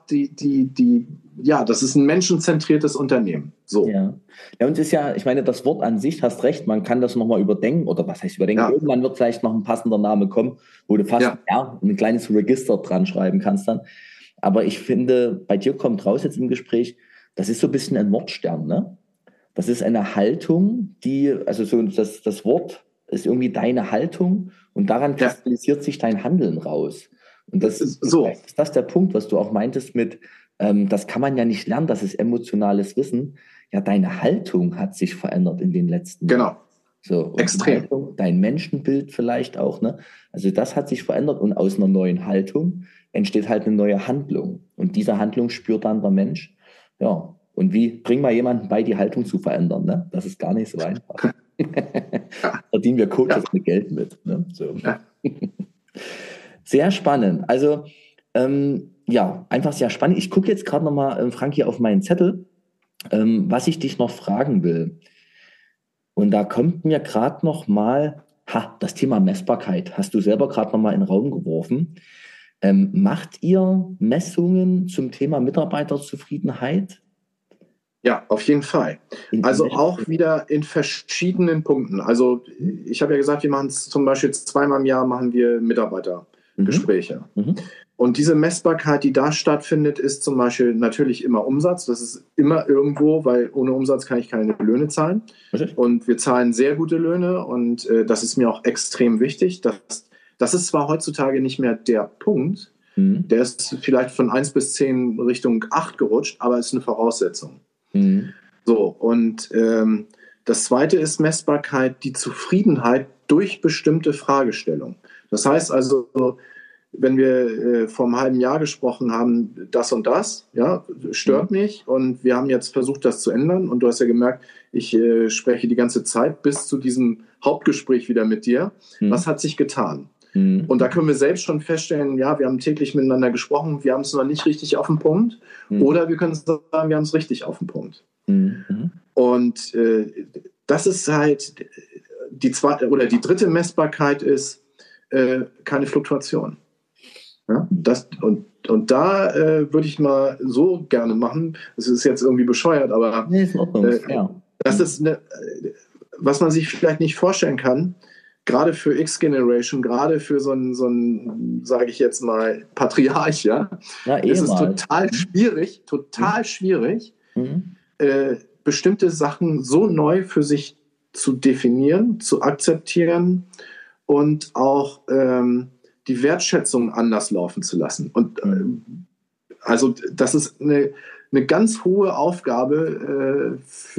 B: das ist ein menschenzentriertes Unternehmen. So.
A: Ja, und es ist ja, ich meine, das Wort an sich, hast recht, man kann das nochmal überdenken, oder was heißt überdenken, irgendwann wird vielleicht noch ein passender Name kommen, wo du fast ein kleines Register dran schreiben kannst dann. Aber ich finde, bei dir kommt raus jetzt im Gespräch, das ist so ein bisschen ein Wortstern, ne? Das ist eine Haltung, das Wort ist irgendwie deine Haltung und daran kristallisiert sich dein Handeln raus. Und das ist der Punkt, was du auch meintest mit, das kann man ja nicht lernen, das ist emotionales Wissen. Ja, deine Haltung hat sich verändert in den letzten Jahren. So,
B: extrem.
A: Dein Menschenbild vielleicht auch, ne? Also das hat sich verändert und aus einer neuen Haltung entsteht halt eine neue Handlung. Und diese Handlung spürt dann der Mensch. Ja, und bring mal jemanden bei, die Haltung zu verändern, ne? Das ist gar nicht so einfach. Verdienen wir Coaches mit Geld mit. Ne? So. Ja. Sehr spannend. Also, einfach sehr spannend. Ich gucke jetzt gerade nochmal, Frank, hier auf meinen Zettel, was ich dich noch fragen will. Und da kommt mir gerade nochmal, das Thema Messbarkeit hast du selber gerade nochmal in den Raum geworfen. Macht ihr Messungen zum Thema Mitarbeiterzufriedenheit?
B: Ja, auf jeden Fall. Also auch wieder in verschiedenen Punkten. Also ich habe ja gesagt, wir machen es zum Beispiel 2-mal im Jahr machen wir Mitarbeitergespräche. Und diese Messbarkeit, die da stattfindet, ist zum Beispiel natürlich immer Umsatz. Das ist immer irgendwo, weil ohne Umsatz kann ich keine Löhne zahlen. Und wir zahlen sehr gute Löhne und das ist mir auch extrem wichtig, dass Das ist zwar heutzutage nicht mehr der Punkt,
A: Mhm.
B: der ist vielleicht von 1 bis 10 Richtung 8 gerutscht, aber ist eine Voraussetzung.
A: Mhm.
B: So, und das zweite ist Messbarkeit, die Zufriedenheit durch bestimmte Fragestellungen. Das heißt also, wenn wir vor einem halben Jahr gesprochen haben, das und das, ja, stört mich und wir haben jetzt versucht, das zu ändern und du hast ja gemerkt, ich spreche die ganze Zeit bis zu diesem Hauptgespräch wieder mit dir. Was hat sich getan?
A: Mhm.
B: Und da können wir selbst schon feststellen, ja, wir haben täglich miteinander gesprochen, wir haben es noch nicht richtig auf den Punkt. Oder wir können sagen, wir haben es richtig auf den Punkt.
A: Mhm.
B: Und das ist halt die zweite oder die dritte Messbarkeit ist keine Fluktuation. Ja, und da würde ich mal so gerne machen. Es ist jetzt irgendwie bescheuert, aber
A: Nee, ist in Ordnung.
B: das ist was man sich vielleicht nicht vorstellen kann, gerade für X-Generation, gerade für so einen, sage ich jetzt mal, Patriarch, ja, ist es total schwierig, bestimmte Sachen so neu für sich zu definieren, zu akzeptieren und auch die Wertschätzung anders laufen zu lassen. Und also das ist eine ganz hohe Aufgabe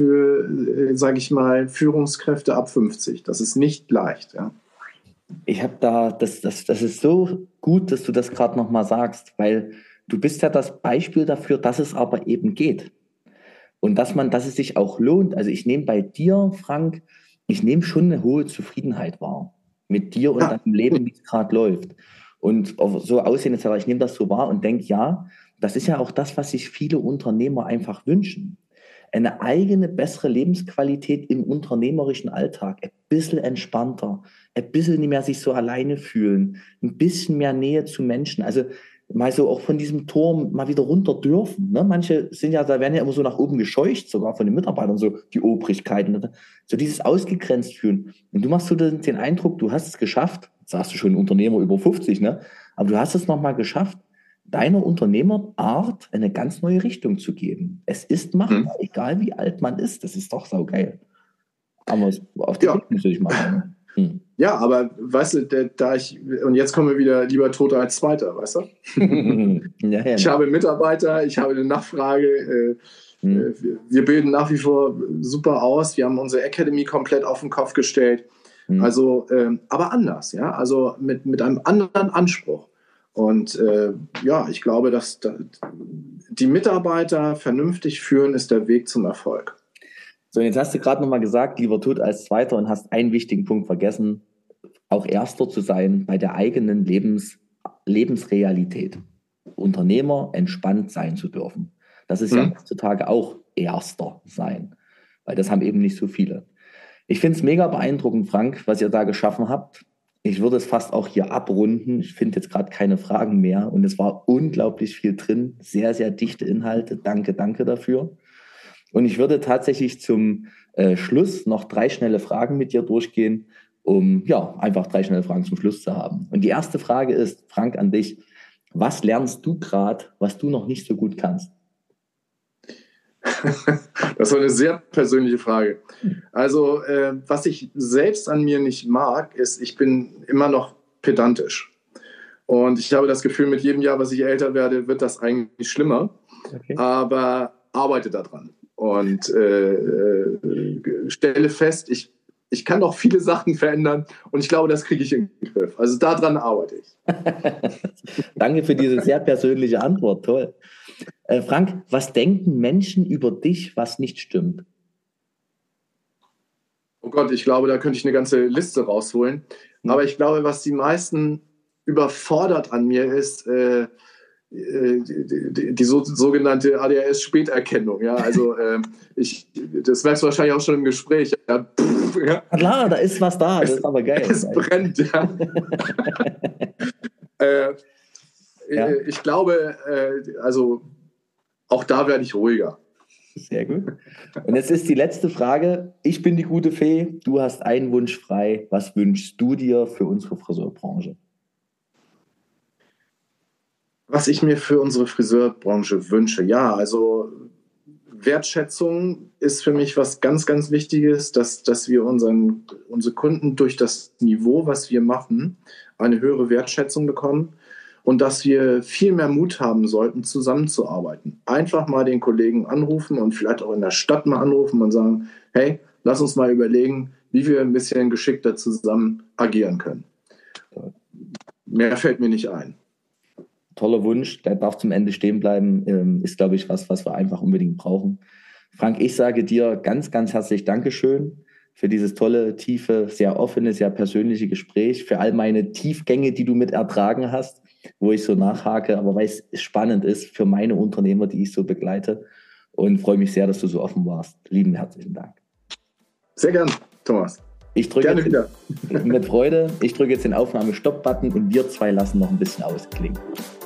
B: für, sage ich mal, Führungskräfte ab 50. Das ist nicht leicht. Ja.
A: Ich habe das ist so gut, dass du das gerade nochmal sagst, weil du bist ja das Beispiel dafür, dass es aber eben geht. Und dass es sich auch lohnt. Also ich nehme bei dir, Frank, ich nehme schon eine hohe Zufriedenheit wahr. Mit dir und deinem Leben, wie es gerade läuft. Und so aussehen etc. Ich nehme das so wahr und denke, ja, das ist ja auch das, was sich viele Unternehmer einfach wünschen. Eine eigene, bessere Lebensqualität im unternehmerischen Alltag. Ein bisschen entspannter, ein bisschen nicht mehr sich so alleine fühlen, ein bisschen mehr Nähe zu Menschen. Also mal so auch von diesem Turm mal wieder runter dürfen. Ne? Manche sind ja, da werden ja immer so nach oben gescheucht, sogar von den Mitarbeitern, so die Obrigkeiten. So dieses ausgegrenzt fühlen. Und du machst so den Eindruck, du hast es geschafft, sagst du schon Unternehmer über 50, ne? Aber du hast es nochmal geschafft, deiner Unternehmerart eine ganz neue Richtung zu geben. Es ist machbar, egal wie alt man ist. Das ist doch saugeil. Aber auf den Weg muss ich machen. Ne?
B: Ja, aber weißt du, und jetzt kommen wir wieder lieber Toter als Zweiter, weißt du? Ich habe Mitarbeiter, ich habe eine Nachfrage, wir bilden nach wie vor super aus, wir haben unsere Academy komplett auf den Kopf gestellt, also, aber anders, ja, also mit einem anderen Anspruch. Und ich glaube, dass die Mitarbeiter vernünftig führen, ist der Weg zum Erfolg.
A: So, und jetzt hast du gerade nochmal gesagt, lieber Tod als Zweiter und hast einen wichtigen Punkt vergessen, auch Erster zu sein bei der eigenen Lebensrealität. Unternehmer entspannt sein zu dürfen. Das ist ja heutzutage auch Erster sein, weil das haben eben nicht so viele. Ich finde es mega beeindruckend, Frank, was ihr da geschaffen habt. Ich würde es fast auch hier abrunden. Ich finde jetzt gerade keine Fragen mehr und es war unglaublich viel drin. Sehr, sehr dichte Inhalte. Danke, danke dafür. Und ich würde tatsächlich zum Schluss noch 3 schnelle Fragen mit dir durchgehen, um einfach 3 schnelle Fragen zum Schluss zu haben. Und die erste Frage ist, Frank, an dich. Was lernst du gerade, was du noch nicht so gut kannst?
B: Das war eine sehr persönliche Frage. Also, was ich selbst an mir nicht mag, ist, ich bin immer noch pedantisch. Und ich habe das Gefühl, mit jedem Jahr, was ich älter werde, wird das eigentlich schlimmer. Okay. Aber arbeite daran. Und stelle fest, ich kann doch viele Sachen verändern und ich glaube, das kriege ich in den Griff. Also daran arbeite ich.
A: Danke für diese sehr persönliche Antwort. Toll. Frank, was denken Menschen über dich, was nicht stimmt?
B: Oh Gott, ich glaube, da könnte ich eine ganze Liste rausholen. Aber ich glaube, was die meisten überfordert an mir ist, die sogenannte ADHS-Späterkennung. Ja, also das merkst du wahrscheinlich auch schon im Gespräch. Ja,
A: ja. Klar, da ist was da, das ist aber geil.
B: Es brennt, ja. Ich glaube, also auch da werde ich ruhiger.
A: Sehr gut. Und jetzt ist die letzte Frage. Ich bin die gute Fee, du hast einen Wunsch frei. Was wünschst du dir für unsere Friseurbranche?
B: Was ich mir für unsere Friseurbranche wünsche? Ja, also Wertschätzung ist für mich was ganz, ganz Wichtiges, dass wir unsere Kunden durch das Niveau, was wir machen, eine höhere Wertschätzung bekommen und dass wir viel mehr Mut haben sollten, zusammenzuarbeiten. Einfach mal den Kollegen anrufen und vielleicht auch in der Stadt mal anrufen und sagen, hey, lass uns mal überlegen, wie wir ein bisschen geschickter zusammen agieren können. Mehr fällt mir nicht ein.
A: Toller Wunsch, der darf zum Ende stehen bleiben, ist, glaube ich, was wir einfach unbedingt brauchen. Frank, ich sage dir ganz, ganz herzlich Dankeschön für dieses tolle, tiefe, sehr offene, sehr persönliche Gespräch, für all meine Tiefgänge, die du mit ertragen hast, wo ich so nachhake, aber weil es spannend ist für meine Unternehmer, die ich so begleite, und freue mich sehr, dass du so offen warst. Lieben herzlichen Dank.
B: Sehr gern, Thomas.
A: Ich drücke gerne wieder. Mit Freude. Ich drücke jetzt den Aufnahme-Stopp-Button und wir zwei lassen noch ein bisschen ausklingen.